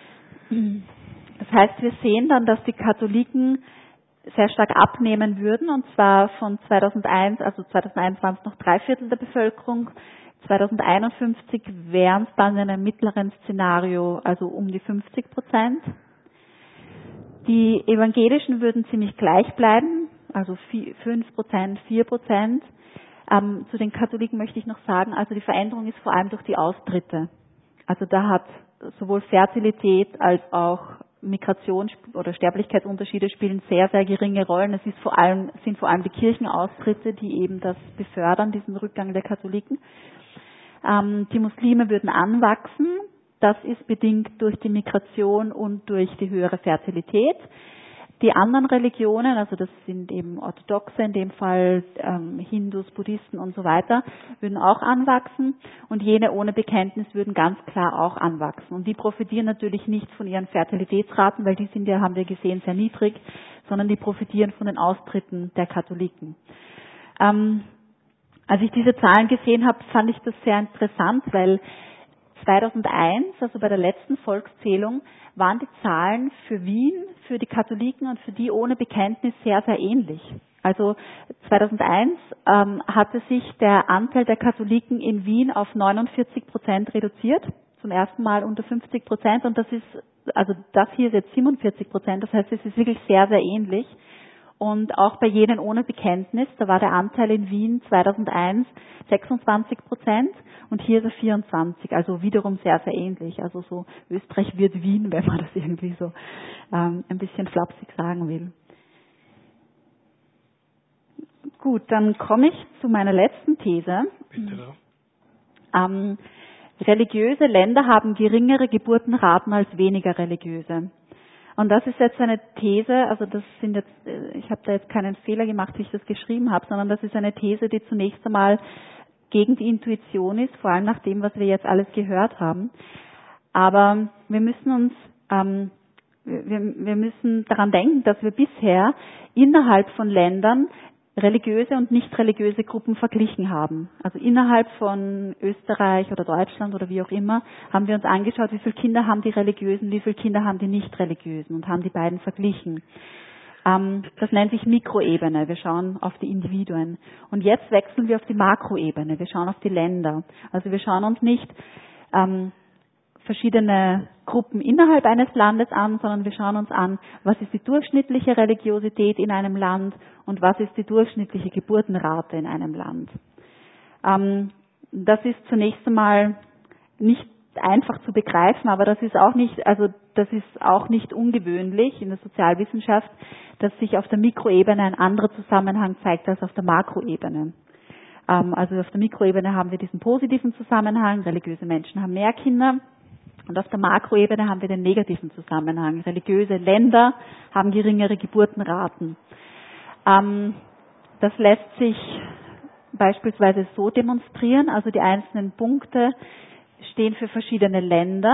Das heißt, wir sehen dann, dass die Katholiken sehr stark abnehmen würden und zwar von zweitausendeins, also zweitausendeins waren es noch drei Viertel der Bevölkerung, zweitausendeinundfünfzig wären es dann in einem mittleren Szenario, also um die fünfzig Prozent. Die Evangelischen würden ziemlich gleich bleiben, also fünf Prozent, vier Prozent. Ähm, zu den Katholiken möchte ich noch sagen, also die Veränderung ist vor allem durch die Austritte. Also da hat sowohl Fertilität als auch Migration oder Sterblichkeitsunterschiede spielen sehr, sehr geringe Rollen. Es ist vor allem, sind vor allem die Kirchenaustritte, die eben das befördern, diesen Rückgang der Katholiken. Ähm, die Muslime würden anwachsen. Das ist bedingt durch die Migration und durch die höhere Fertilität. Die anderen Religionen, also das sind eben Orthodoxe in dem Fall, ähm, Hindus, Buddhisten und so weiter, würden auch anwachsen und jene ohne Bekenntnis würden ganz klar auch anwachsen. Und die profitieren natürlich nicht von ihren Fertilitätsraten, weil die sind ja, haben wir gesehen, sehr niedrig, sondern die profitieren von den Austritten der Katholiken. Ähm, als ich diese Zahlen gesehen habe, fand ich das sehr interessant, weil zweitausendeins, also bei der letzten Volkszählung, waren die Zahlen für Wien, für die Katholiken und für die ohne Bekenntnis sehr, sehr ähnlich. Also zweitausendeins ähm, hatte sich der Anteil der Katholiken in Wien auf neunundvierzig Prozent reduziert, zum ersten Mal unter fünfzig Prozent und das ist, also das hier ist jetzt siebenundvierzig Prozent, das heißt, es ist wirklich sehr, sehr ähnlich. Und auch bei jenen ohne Bekenntnis, da war der Anteil in Wien zweitausendeins sechsundzwanzig Prozent und hier ist er vierundzwanzig, also wiederum sehr, sehr ähnlich. Also so Österreich wird Wien, wenn man das irgendwie so ähm, ein bisschen flapsig sagen will. Gut, dann komme ich zu meiner letzten These. Bitte doch. Ähm, religiöse Länder haben geringere Geburtenraten als weniger religiöse. Und das ist jetzt eine These, also das sind jetzt, ich habe da jetzt keinen Fehler gemacht, wie ich das geschrieben habe, sondern das ist eine These, die zunächst einmal gegen die Intuition ist, vor allem nach dem, was wir jetzt alles gehört haben. Aber wir müssen uns, ähm, wir, wir müssen daran denken, dass wir bisher innerhalb von Ländern religiöse und nicht religiöse Gruppen verglichen haben. Also innerhalb von Österreich oder Deutschland oder wie auch immer haben wir uns angeschaut, wie viele Kinder haben die Religiösen, wie viele Kinder haben die Nicht-Religiösen und haben die beiden verglichen. Ähm, das nennt sich Mikroebene. Wir schauen auf die Individuen. Und jetzt wechseln wir auf die Makroebene. Wir schauen auf die Länder. Also wir schauen uns nicht ähm, verschiedene Gruppen innerhalb eines Landes an, sondern wir schauen uns an, was ist die durchschnittliche Religiosität in einem Land und was ist die durchschnittliche Geburtenrate in einem Land. Ähm, das ist zunächst einmal nicht einfach zu begreifen, aber das ist auch nicht, also das ist auch nicht ungewöhnlich in der Sozialwissenschaft, dass sich auf der Mikroebene ein anderer Zusammenhang zeigt als auf der Makroebene. Ähm, also auf der Mikroebene haben wir diesen positiven Zusammenhang, religiöse Menschen haben mehr Kinder. Und auf der Makroebene haben wir den negativen Zusammenhang. Religiöse Länder haben geringere Geburtenraten. Ähm, das lässt sich beispielsweise so demonstrieren. Also die einzelnen Punkte stehen für verschiedene Länder.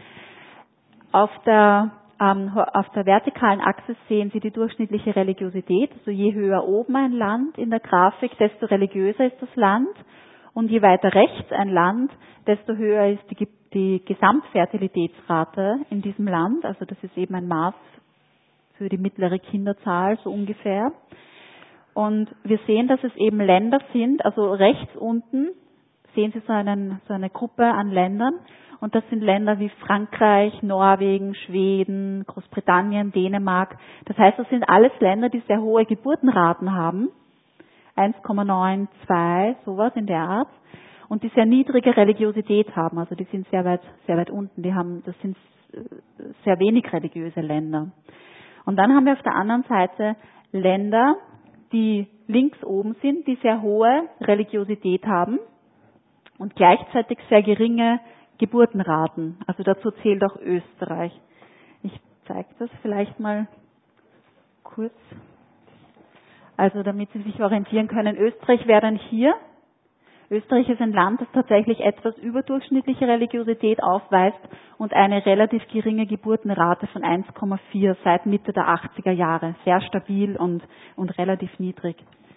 Auf der, ähm, auf der vertikalen Achse sehen Sie die durchschnittliche Religiosität. Also je höher oben ein Land in der Grafik, desto religiöser ist das Land. Und je weiter rechts ein Land, desto höher ist die, die Gesamtfertilitätsrate in diesem Land. Also das ist eben ein Maß für die mittlere Kinderzahl, so ungefähr. Und wir sehen, dass es eben Länder sind, also rechts unten sehen Sie so, einen, so eine Gruppe an Ländern. Und das sind Länder wie Frankreich, Norwegen, Schweden, Großbritannien, Dänemark. Das heißt, das sind alles Länder, die sehr hohe Geburtenraten haben. eins Komma neun, zwei, sowas in der Art. Und die sehr niedrige Religiosität haben, also die sind sehr weit, sehr weit unten, die haben, das sind sehr wenig religiöse Länder. Und dann haben wir auf der anderen Seite Länder, die links oben sind, die sehr hohe Religiosität haben und gleichzeitig sehr geringe Geburtenraten. Also dazu zählt auch Österreich. Ich zeige das vielleicht mal kurz. Also damit Sie sich orientieren können, Österreich wäre dann hier. Österreich ist ein Land, das tatsächlich etwas überdurchschnittliche Religiosität aufweist und eine relativ geringe Geburtenrate von eins Komma vier seit Mitte der achtziger Jahre. Sehr stabil und, und relativ niedrig.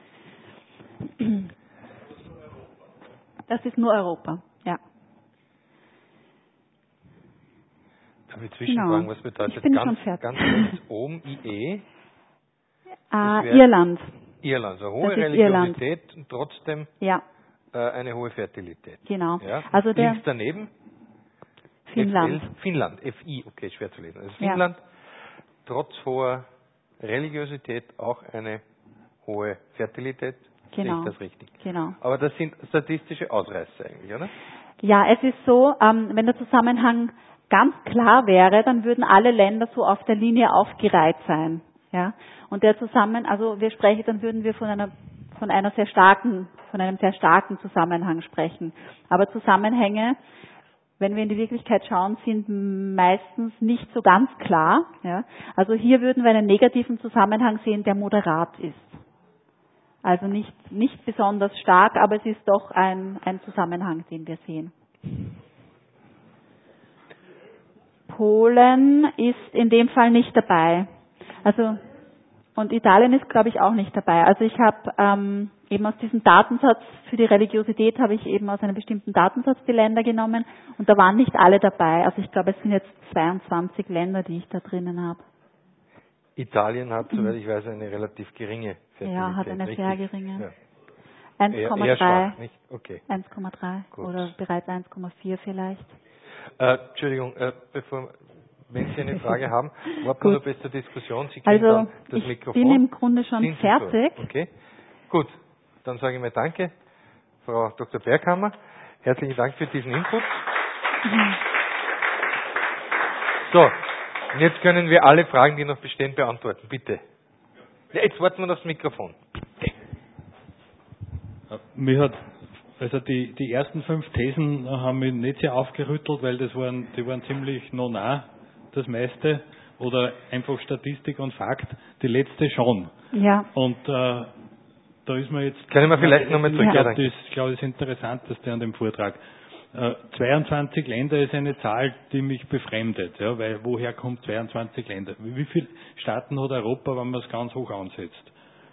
Das ist nur Europa, ja. Darf ich zwischenfragen, Genau. was bedeutet Ich bin ganz, schon fertig. ganz rechts oben I E? Ah, wär Irland. Irland, also hohe Das ist Religiosität und trotzdem Ja, äh, eine hohe Fertilität. genau. Ja? Also der Links daneben? Finnland. F L, Finnland, F I, okay, schwer zu lesen. Also Ja. Finnland, trotz hoher Religiosität auch eine hohe Fertilität. Genau. Sehe ich das richtig? Genau. Aber das sind statistische Ausreißer eigentlich, oder? Ja, es ist so, ähm, wenn der Zusammenhang ganz klar wäre, dann würden alle Länder so auf der Linie aufgereiht sein. Ja? Und der Zusammen, also wir sprechen, dann würden wir von einer von einer sehr starken, von einem sehr starken Zusammenhang sprechen. Aber Zusammenhänge, wenn wir in die Wirklichkeit schauen, sind meistens nicht so ganz klar. Ja? Also hier würden wir einen negativen Zusammenhang sehen, der moderat ist. Also nicht, nicht besonders stark, aber es ist doch ein, ein Zusammenhang, den wir sehen. Polen ist in dem Fall nicht dabei. Also und Italien ist, glaube ich, auch nicht dabei. Also ich habe ähm, eben aus diesem Datensatz für die Religiosität habe ich eben aus einem bestimmten Datensatz die Länder genommen und da waren nicht alle dabei. Also ich glaube, es sind jetzt zweiundzwanzig Länder, die ich da drinnen habe. Italien hat, soweit ich weiß, eine relativ geringe Fertilität. Ja, hat eine richtig? sehr geringe. Ja. eins Komma drei. Eher schwach, nicht? Okay. eins Komma drei Gut. oder bereits eins Komma vier vielleicht. Äh, Entschuldigung, äh, bevor, wenn Sie eine Frage haben, warten wir noch bis zur Diskussion. Sie kriegen Also dann das ich Mikrofon. bin im Grunde schon Sind Sie fertig. so? Okay. Gut, dann sage ich mal Danke, Frau Doktor Berghammer. Herzlichen Dank für diesen Input. Mhm. So, und jetzt können wir alle Fragen, die noch bestehen, beantworten. Bitte. Ja, jetzt warten wir auf das Mikrofon. Bitte. Mir hat, also die, die ersten fünf Thesen haben mich nicht sehr aufgerüttelt, weil das waren, die waren ziemlich no-nah, das meiste, oder einfach Statistik und Fakt. Die letzte schon. Ja. Und äh, da ist mir jetzt... Können wir vielleicht nochmal zurück? Ich Ja, glaube, danke. das, ich glaube, das Interessanteste an dem Vortrag. Äh, zweiundzwanzig Länder ist eine Zahl, die mich befremdet, ja, weil woher kommt zweiundzwanzig Länder? Wie viele Staaten hat Europa, wenn man es ganz hoch ansetzt?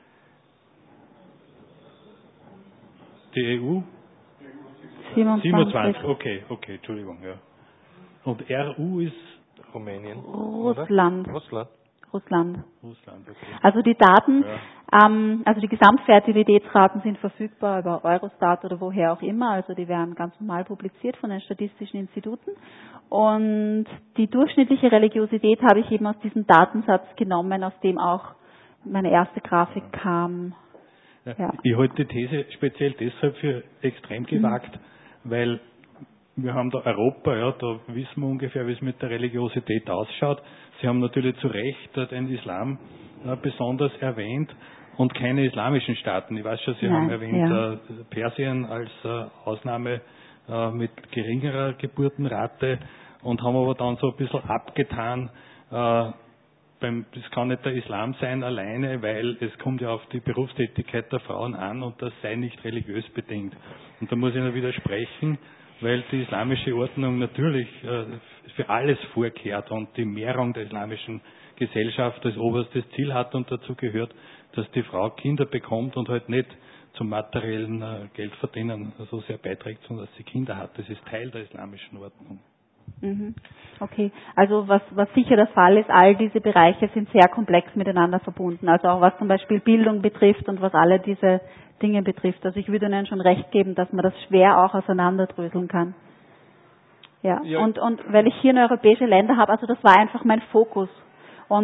Die E U? siebenundzwanzig. siebenundzwanzig, okay, okay, Entschuldigung, ja. Und R U ist Rumänien. Russland. Oder? Russland. Russland. Russland, okay. Also die Daten, Ja. ähm, also die Gesamtfertilitätsraten sind verfügbar über Eurostat oder woher auch immer, also die werden ganz normal publiziert von den statistischen Instituten. Und die durchschnittliche Religiosität habe ich eben aus diesem Datensatz genommen, aus dem auch meine erste Grafik kam. Ja. Ja. Ich halte die These speziell deshalb für extrem gewagt, mhm. weil wir haben da Europa, ja, da wissen wir ungefähr, wie es mit der Religiosität ausschaut. Sie haben natürlich zu Recht den Islam äh, besonders erwähnt und keine islamischen Staaten. Ich weiß schon, Sie Nein, haben erwähnt ja. äh, Persien als äh, Ausnahme äh, mit geringerer Geburtenrate und haben aber dann so ein bisschen abgetan, äh, beim, das kann nicht der Islam sein alleine, weil es kommt ja auf die Berufstätigkeit der Frauen an und das sei nicht religiös bedingt. Und da muss ich noch widersprechen, weil die islamische Ordnung natürlich äh, für alles vorkehrt und die Mehrung der islamischen Gesellschaft als oberstes Ziel hat und dazu gehört, dass die Frau Kinder bekommt und halt nicht zum materiellen äh, Geldverdienen so sehr beiträgt, sondern dass sie Kinder hat. Das ist Teil der islamischen Ordnung. Mhm. Okay, also was, was sicher der Fall ist, all diese Bereiche sind sehr komplex miteinander verbunden. Also auch was zum Beispiel Bildung betrifft und was alle diese Dinge betrifft. Also ich würde Ihnen schon recht geben, dass man das schwer auch auseinanderdröseln kann. Ja, Ja. und, und weil ich hier eine europäische Länder habe, also das war einfach mein Fokus. Und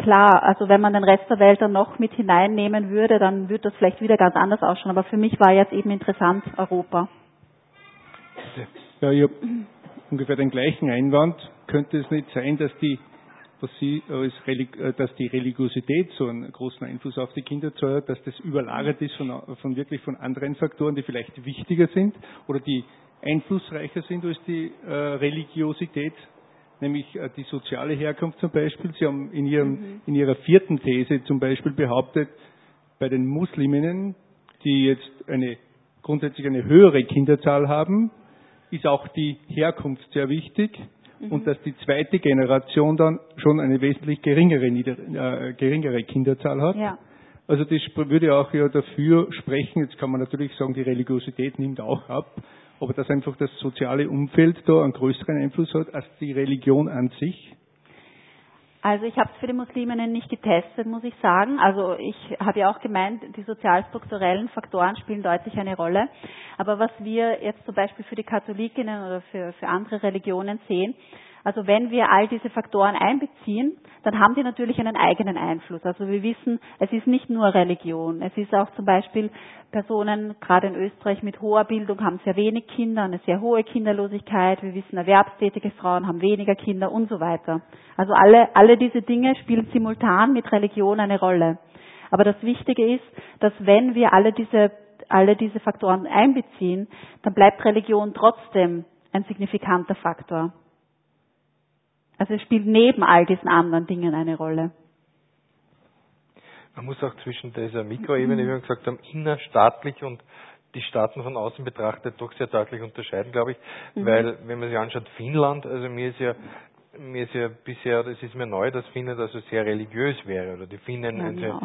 klar, also wenn man den Rest der Welt dann noch mit hineinnehmen würde, dann würde das vielleicht wieder ganz anders ausschauen. Aber für mich war jetzt eben interessant Europa. Ja, ich habe ungefähr den gleichen Einwand. Könnte es nicht sein, dass die, was Sie als Relig- dass die Religiosität so einen großen Einfluss auf die Kinderzahl hat, dass das überlagert ist von, von wirklich von anderen Faktoren, die vielleicht wichtiger sind oder die einflussreicher sind als die äh, Religiosität, nämlich äh, die soziale Herkunft zum Beispiel. Sie haben in, ihrem, mhm. in Ihrer vierten These zum Beispiel behauptet, bei den Musliminnen, die jetzt eine grundsätzlich eine höhere Kinderzahl haben, ist auch die Herkunft sehr wichtig mhm. und dass die zweite Generation dann schon eine wesentlich geringere, nieder, äh, geringere Kinderzahl hat. Ja. Also das würde auch ja dafür sprechen, jetzt kann man natürlich sagen, die Religiosität nimmt auch ab, aber dass einfach das soziale Umfeld da einen größeren Einfluss hat als die Religion an sich? Also ich habe es für die Musliminnen nicht getestet, muss ich sagen. Also ich habe ja auch gemeint, die sozialstrukturellen Faktoren spielen deutlich eine Rolle. Aber was wir jetzt zum Beispiel für die Katholikinnen oder für, für andere Religionen sehen, also wenn wir all diese Faktoren einbeziehen, dann haben die natürlich einen eigenen Einfluss. Also wir wissen, es ist nicht nur Religion. Es ist auch zum Beispiel Personen, gerade in Österreich mit hoher Bildung, haben sehr wenig Kinder, eine sehr hohe Kinderlosigkeit. Wir wissen, erwerbstätige Frauen haben weniger Kinder und so weiter. Also alle, alle diese Dinge spielen simultan mit Religion eine Rolle. Aber das Wichtige ist, dass wenn wir alle diese, alle diese Faktoren einbeziehen, dann bleibt Religion trotzdem ein signifikanter Faktor. Also es spielt neben all diesen anderen Dingen eine Rolle. Man muss auch zwischen dieser Mikroebene, wie wir gesagt haben, innerstaatlich und die Staaten von außen betrachtet doch sehr deutlich unterscheiden, glaube ich. Mhm. Weil, wenn man sich anschaut, Finnland, also mir ist ja, mir ist ja bisher, das ist mir neu, dass Finnland also sehr religiös wäre, oder die Finnen. Ja, also, genau.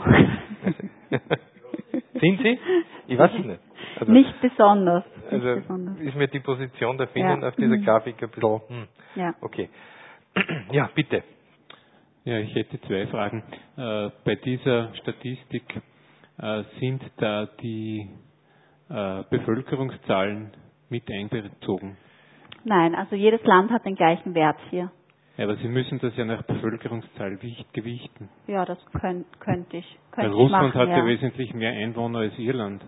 Sind sie? Ich weiß es nicht. Also, nicht besonders. Nicht also besonders. Ist mir die Position der Finnen Ja. auf dieser Mhm. Grafik ein bisschen, hm, ja. okay. Ja, bitte. Ja, ich hätte zwei Fragen. Äh, bei dieser Statistik äh, sind da die äh, Bevölkerungszahlen mit einbezogen? Nein, also jedes Land hat den gleichen Wert hier. Ja, aber Sie müssen das ja nach Bevölkerungszahl gewichten. Ja, das könnt, könnte ich. Könnte Weil Russland ich machen, hat ja. ja wesentlich mehr Einwohner als Irland.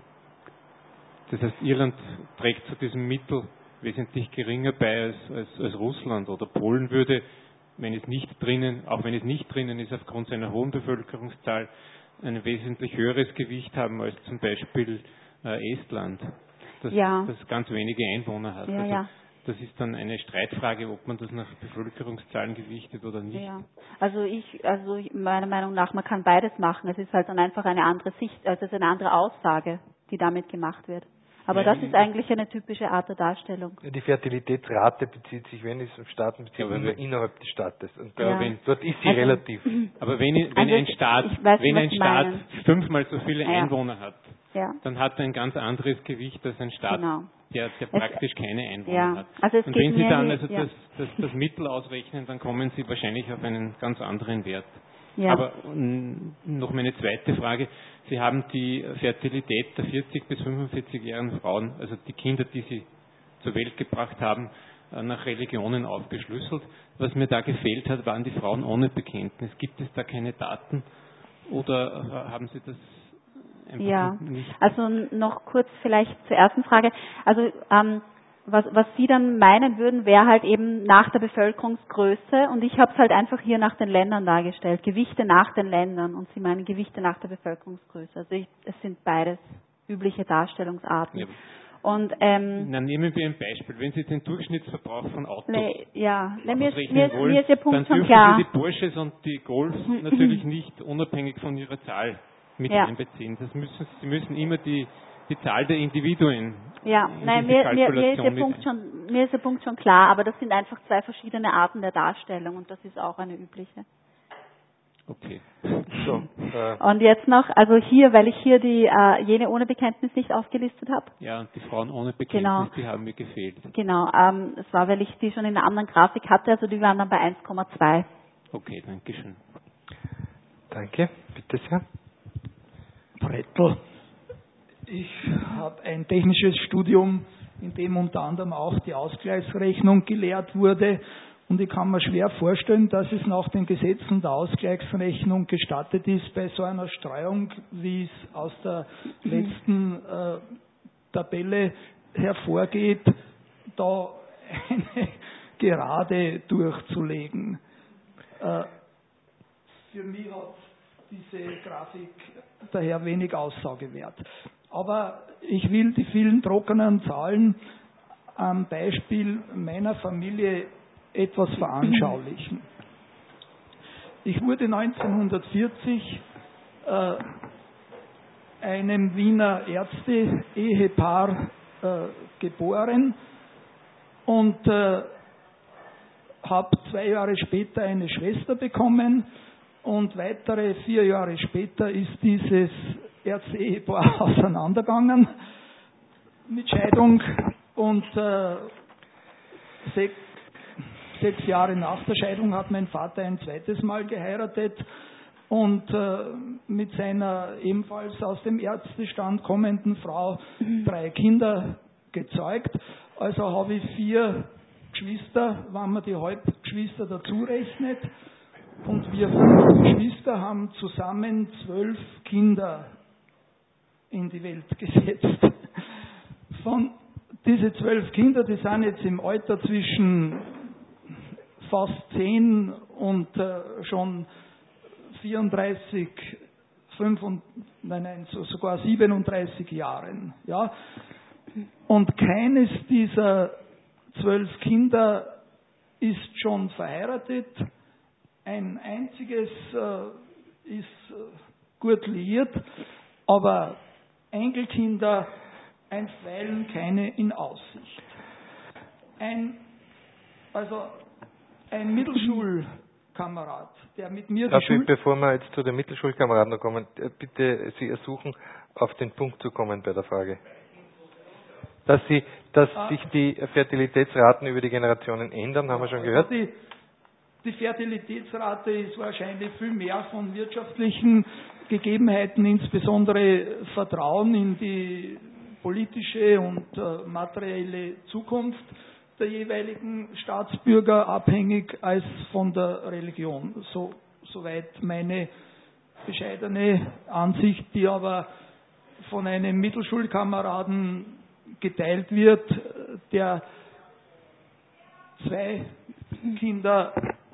Das heißt, Irland trägt zu diesem Mittel wesentlich geringer bei als, als, als Russland. Oder Polen würde, wenn es nicht drinnen, auch wenn es nicht drinnen ist, aufgrund seiner hohen Bevölkerungszahl, ein wesentlich höheres Gewicht haben als zum Beispiel äh, Estland, das, ja. das ganz wenige Einwohner hat. Ja, also, ja. das ist dann eine Streitfrage, ob man das nach Bevölkerungszahlen gewichtet oder nicht. Ja. Also ich, also meiner Meinung nach, man kann beides machen. Es ist halt dann einfach eine andere Sicht, also es ist eine andere Aussage, die damit gemacht wird. Aber ja, das ist eigentlich eine typische Art der Darstellung. Die Fertilitätsrate bezieht sich, wenn es auf Staaten bezieht, aber immer innerhalb des Staates. Und ja. da, wenn, dort ist sie also, relativ. Aber wenn, wenn also ein Staat, weiß, wenn ein Staat meinen. fünfmal so viele ja. Einwohner hat, ja. dann hat er ein ganz anderes Gewicht als ein Staat, genau. der, der praktisch es, keine Einwohner ja. hat. Also es Und geht wenn Sie dann nie, also ja. das, das, das Mittel ausrechnen, dann kommen Sie wahrscheinlich auf einen ganz anderen Wert. Ja. Aber m, noch meine zweite Frage. Sie haben die Fertilität der vierzig bis fünfundvierzig-jährigen Frauen, also die Kinder, die Sie zur Welt gebracht haben, nach Religionen aufgeschlüsselt. Was mir da gefehlt hat, waren die Frauen ohne Bekenntnis. Gibt es da keine Daten oder haben Sie das einfach ja. nicht? Also noch kurz vielleicht zur ersten Frage. Also ähm, Was, was Sie dann meinen würden, wäre halt eben nach der Bevölkerungsgröße und ich habe es halt einfach hier nach den Ländern dargestellt, Gewichte nach den Ländern und Sie meinen Gewichte nach der Bevölkerungsgröße. Also ich, es sind beides übliche Darstellungsarten. Ja. Und ähm, Na, nehmen wir ein Beispiel. Wenn Sie den Durchschnittsverbrauch von Autos ne, ja, ne, mir, ausrechnen mir, wollen, mir ist Ihr Punkt dann schon dürfen klar. Sie die Porsches und die Golfs natürlich nicht unabhängig von ihrer Zahl mit Ja. einbeziehen. Das müssen, Sie müssen immer die die Zahl der Individuen. Ja, in nein, diese mir, mir, mir, ist der mit Punkt schon, mir ist der Punkt schon klar, aber das sind einfach zwei verschiedene Arten der Darstellung und das ist auch eine übliche. Okay. So, äh, Und jetzt noch, also hier, weil ich hier die äh, jene ohne Bekenntnis nicht aufgelistet habe. Ja, und die Frauen ohne Bekenntnis, Genau. die haben mir gefehlt. Genau, ähm, es war, weil ich die schon in einer anderen Grafik hatte, also die waren dann bei eins Komma zwei. Okay, danke schön. danke, bitte sehr. Brettl. Ich habe ein technisches Studium, in dem unter anderem auch die Ausgleichsrechnung gelehrt wurde. Und ich kann mir schwer vorstellen, dass es nach den Gesetzen der Ausgleichsrechnung gestattet ist, bei so einer Streuung, wie es aus der letzten äh, Tabelle hervorgeht, da eine Gerade durchzulegen. Äh, für mich hat diese Grafik daher wenig Aussagewert. Aber ich will die vielen trockenen Zahlen am Beispiel meiner Familie etwas veranschaulichen. Ich wurde neunzehnhundertvierzig äh, einem Wiener Ärzte-Ehepaar äh, geboren und äh, habe zwei Jahre später eine Schwester bekommen und weitere vier Jahre später ist dieses Ärzte-Ehepaar auseinandergegangen mit Scheidung und äh, sechs, sechs Jahre nach der Scheidung hat mein Vater ein zweites Mal geheiratet und äh, mit seiner ebenfalls aus dem Ärztestand kommenden Frau drei Kinder gezeugt. Also habe ich vier Geschwister, wenn man die Halbgeschwister dazu rechnet. Und wir fünf Geschwister haben zusammen zwölf Kinder in die Welt gesetzt. Von diese zwölf Kinder, die sind jetzt im Alter zwischen fast zehn und äh, schon vierunddreißig, fünf und, nein, nein, so, sogar siebenunddreißig Jahren. Ja? Und keines dieser zwölf Kinder ist schon verheiratet. Ein einziges äh, ist äh, gut liiert, aber Enkelkinder einstweilen keine in Aussicht. Ein, also ein Mittelschulkamerad, der mit mir Darf die Schul... ich, bevor wir jetzt zu den Mittelschulkameraden noch kommen, bitte Sie ersuchen, auf den Punkt zu kommen bei der Frage. Dass, Sie, dass ah. sich die Fertilitätsraten über die Generationen ändern, haben wir schon gehört. Die, die Fertilitätsrate ist wahrscheinlich viel mehr von wirtschaftlichen Gegebenheiten, insbesondere Vertrauen in die politische und äh, materielle Zukunft der jeweiligen Staatsbürger abhängig als von der Religion. So, soweit meine bescheidene Ansicht, die aber von einem Mittelschulkameraden geteilt wird, der zwei Kinder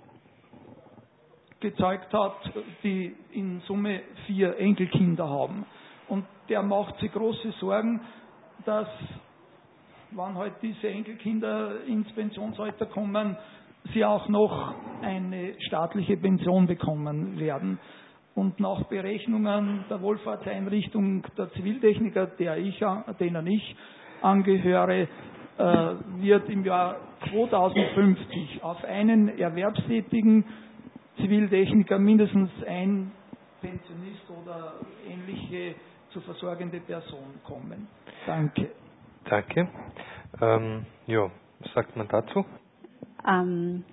gezeugt hat, die in Summe vier Enkelkinder haben. Und der macht sich große Sorgen, dass, wenn halt diese Enkelkinder ins Pensionsalter kommen, sie auch noch eine staatliche Pension bekommen werden. Und nach Berechnungen der Wohlfahrtseinrichtung der Ziviltechniker, der ich, denen ich angehöre, äh, wird im Jahr zweitausendfünfzig auf einen erwerbstätigen Ziviltechniker mindestens ein Pensionist oder ähnliche zu versorgende Person kommen. Danke. Danke. Ähm, ja, was sagt man dazu? Ähm,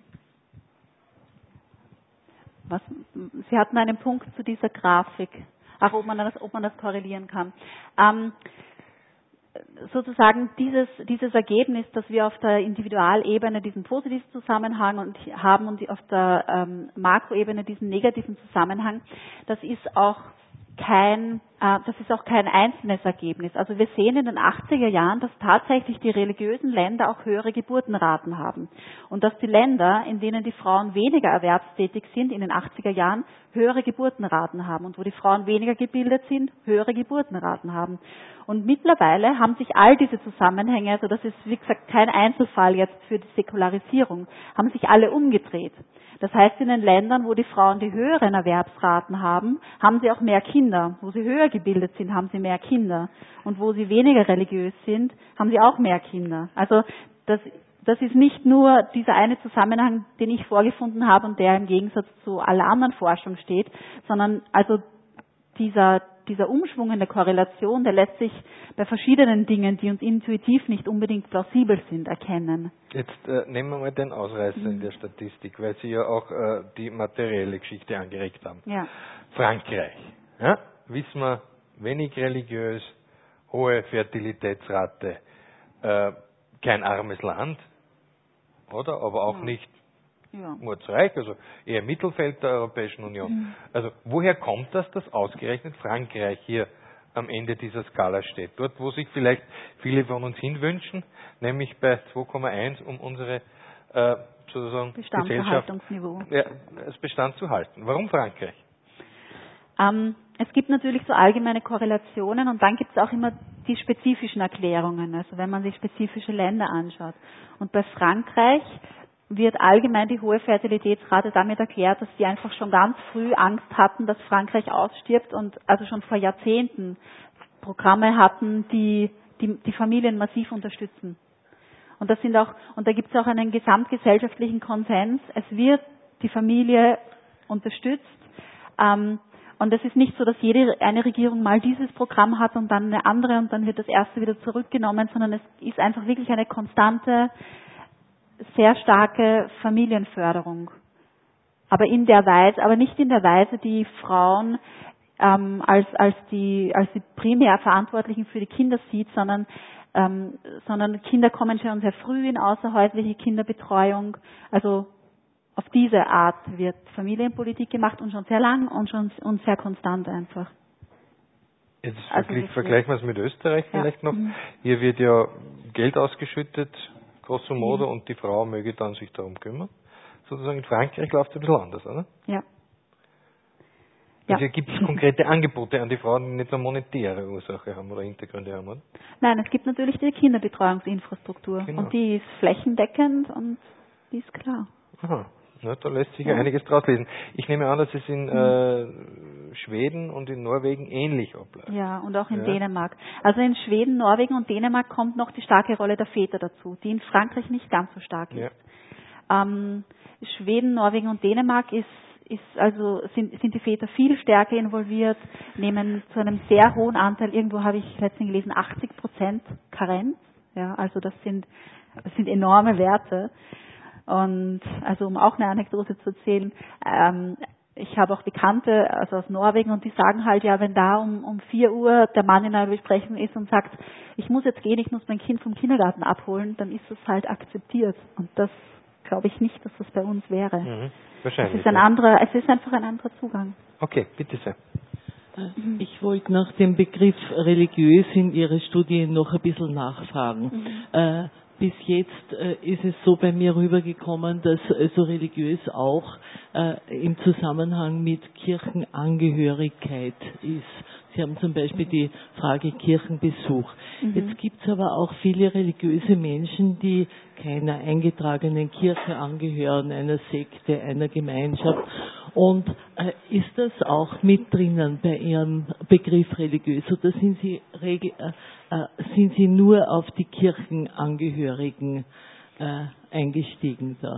was, Sie hatten einen Punkt zu dieser Grafik. Ach, ob man das, ob man das korrelieren kann. Ähm, sozusagen dieses, dieses Ergebnis, dass wir auf der Individualebene diesen positiven Zusammenhang und haben und auf der ähm, Makroebene diesen negativen Zusammenhang, das ist auch kein, äh, das ist auch kein einzelnes Ergebnis. Also wir sehen in den achtziger Jahren, dass tatsächlich die religiösen Länder auch höhere Geburtenraten haben. Und dass die Länder, in denen die Frauen weniger erwerbstätig sind, in den achtziger Jahren höhere Geburtenraten haben. Und wo die Frauen weniger gebildet sind, höhere Geburtenraten haben. Und mittlerweile haben sich all diese Zusammenhänge, also das ist wie gesagt kein Einzelfall jetzt für die Säkularisierung, haben sich alle umgedreht. Das heißt, in den Ländern, wo die Frauen die höheren Erwerbsraten haben, haben sie auch mehr Kinder. Wo sie höher gebildet sind, haben sie mehr Kinder. Und wo sie weniger religiös sind, haben sie auch mehr Kinder. Also das, das ist nicht nur dieser eine Zusammenhang, den ich vorgefunden habe und der im Gegensatz zu aller anderen Forschung steht, sondern also dieser dieser Umschwung in der Korrelation, der lässt sich bei verschiedenen Dingen, die uns intuitiv nicht unbedingt plausibel sind, erkennen. Jetzt äh, nehmen wir mal den Ausreißer mhm. in der Statistik, weil Sie ja auch äh, die materielle Geschichte angeregt haben. Ja. Frankreich, ja, wissen wir, wenig religiös, hohe Fertilitätsrate, äh, kein armes Land, oder? Aber auch ja. nicht ja. mordsreich, also eher Mittelfeld der Europäischen Union. Mhm. Also woher kommt das, dass ausgerechnet Frankreich hier am Ende dieser Skala steht? Dort, wo sich vielleicht viele von uns hinwünschen, nämlich bei zwei Komma eins, um unsere äh, sozusagen Gesellschaft, ja, als Bestand zu halten. Warum Frankreich? Ähm, es gibt natürlich so allgemeine Korrelationen und dann gibt es auch immer die spezifischen Erklärungen, also wenn man sich spezifische Länder anschaut. Und bei Frankreich wird allgemein die hohe Fertilitätsrate damit erklärt, dass die einfach schon ganz früh Angst hatten, dass Frankreich ausstirbt und also schon vor Jahrzehnten Programme hatten, die die, die Familien massiv unterstützen. Und das sind auch, und da gibt es auch einen gesamtgesellschaftlichen Konsens, es wird die Familie unterstützt. Ähm, und es ist nicht so, dass jede eine Regierung mal dieses Programm hat und dann eine andere und dann wird das erste wieder zurückgenommen, sondern es ist einfach wirklich eine konstante, sehr starke Familienförderung. Aber in der Weise, aber nicht in der Weise, die Frauen ähm, als als die als die primär Verantwortlichen für die Kinder sieht, sondern ähm, sondern Kinder kommen schon sehr früh in außerhäusliche Kinderbetreuung. Also auf diese Art wird Familienpolitik gemacht und schon sehr lang und schon und sehr konstant einfach. Jetzt Also vergleich, vergleichen wir es mit Österreich ja. vielleicht noch. Mhm. Hier wird ja Geld ausgeschüttet, grosso modo, mhm. und die Frau möge dann sich darum kümmern. Sozusagen in Frankreich läuft es ein bisschen anders, oder? Ja. Also ja. gibt es konkrete Angebote an die Frauen, die nicht eine monetäre Ursache haben oder Hintergründe haben, oder? Nein, es gibt natürlich die Kinderbetreuungsinfrastruktur Genau. und die ist flächendeckend und die ist klar. Aha. Na, da lässt sich ja. ja einiges draus lesen. Ich nehme an, dass es in äh, Schweden und in Norwegen ähnlich abläuft. Ja, und auch in ja. Dänemark. Also in Schweden, Norwegen und Dänemark kommt noch die starke Rolle der Väter dazu, die in Frankreich nicht ganz so stark ist. Ja. Ähm, Schweden, Norwegen und Dänemark ist, ist also sind, sind die Väter viel stärker involviert, nehmen zu einem sehr hohen Anteil, irgendwo habe ich letztens gelesen, achtzig Prozent Karenz. Ja, also das sind, das sind enorme Werte. Und also um auch eine Anekdote zu erzählen, ähm, ich habe auch Bekannte also aus Norwegen und die sagen halt, ja, wenn da um, um vier Uhr der Mann in einer Besprechung ist und sagt, ich muss jetzt gehen, ich muss mein Kind vom Kindergarten abholen, dann ist das halt akzeptiert. Und das glaube ich nicht, dass das bei uns wäre. Mhm, wahrscheinlich. Es ist ein ja. anderer, es ist einfach ein anderer Zugang. Okay, bitte sehr. Ich wollte nach dem Begriff religiös in Ihrer Studie noch ein bisschen nachfragen. Mhm. Äh, Bis jetzt äh, ist es so bei mir rübergekommen, dass also religiös auch äh, im Zusammenhang mit Kirchenangehörigkeit ist. Sie haben zum Beispiel die Frage Kirchenbesuch. Mhm. Jetzt gibt es aber auch viele religiöse Menschen, die keiner eingetragenen Kirche angehören, einer Sekte, einer Gemeinschaft. Und äh, ist das auch mit drinnen bei Ihrem Begriff religiös? Oder sind Sie, reg- äh, äh, sind Sie nur auf die Kirchenangehörigen äh, eingestiegen da?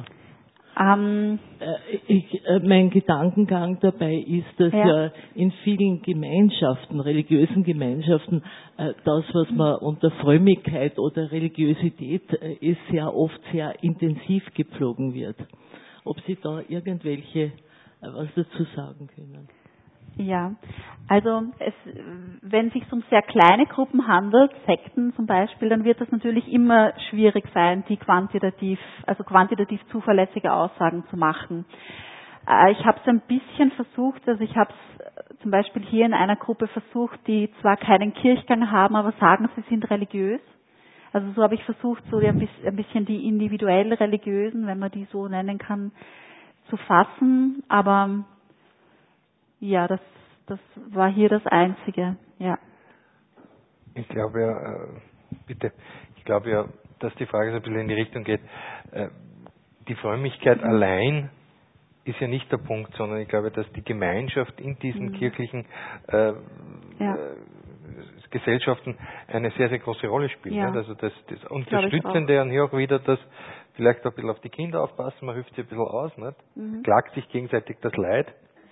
Ähm, äh, ich, äh, mein Gedankengang dabei ist, dass ja. ja in vielen Gemeinschaften, religiösen Gemeinschaften, äh, das, was man unter Frömmigkeit oder Religiosität äh, ist, sehr oft sehr intensiv gepflogen wird. Ob Sie da irgendwelche was dazu sagen können? Ja, also es, wenn es sich um sehr kleine Gruppen handelt, Sekten zum Beispiel, dann wird es natürlich immer schwierig sein, die quantitativ, also quantitativ zuverlässige Aussagen zu machen. Äh, ich habe es ein bisschen versucht, also ich habe es zum Beispiel hier in einer Gruppe versucht, die zwar keinen Kirchgang haben, aber sagen, sie sind religiös. Also so habe ich versucht, so ein bisschen die individuell Religiösen, wenn man die so nennen kann, zu fassen, aber ja, das, das war hier das Einzige, ja. Ich glaube ja, äh, bitte, ich glaube ja, dass die Frage so ein bisschen in die Richtung geht, äh, die Frömmigkeit mhm. allein ist ja nicht der Punkt, sondern ich glaube, dass die Gemeinschaft in diesen mhm. kirchlichen äh, ja. äh, Gesellschaften eine sehr, sehr große Rolle spielt. Ja. Nicht? Also das, das Unterstützende und hier auch wieder das, vielleicht auch ein bisschen auf die Kinder aufpassen, man hilft sich ein bisschen aus, nicht? Mhm. Klagt sich gegenseitig das Leid.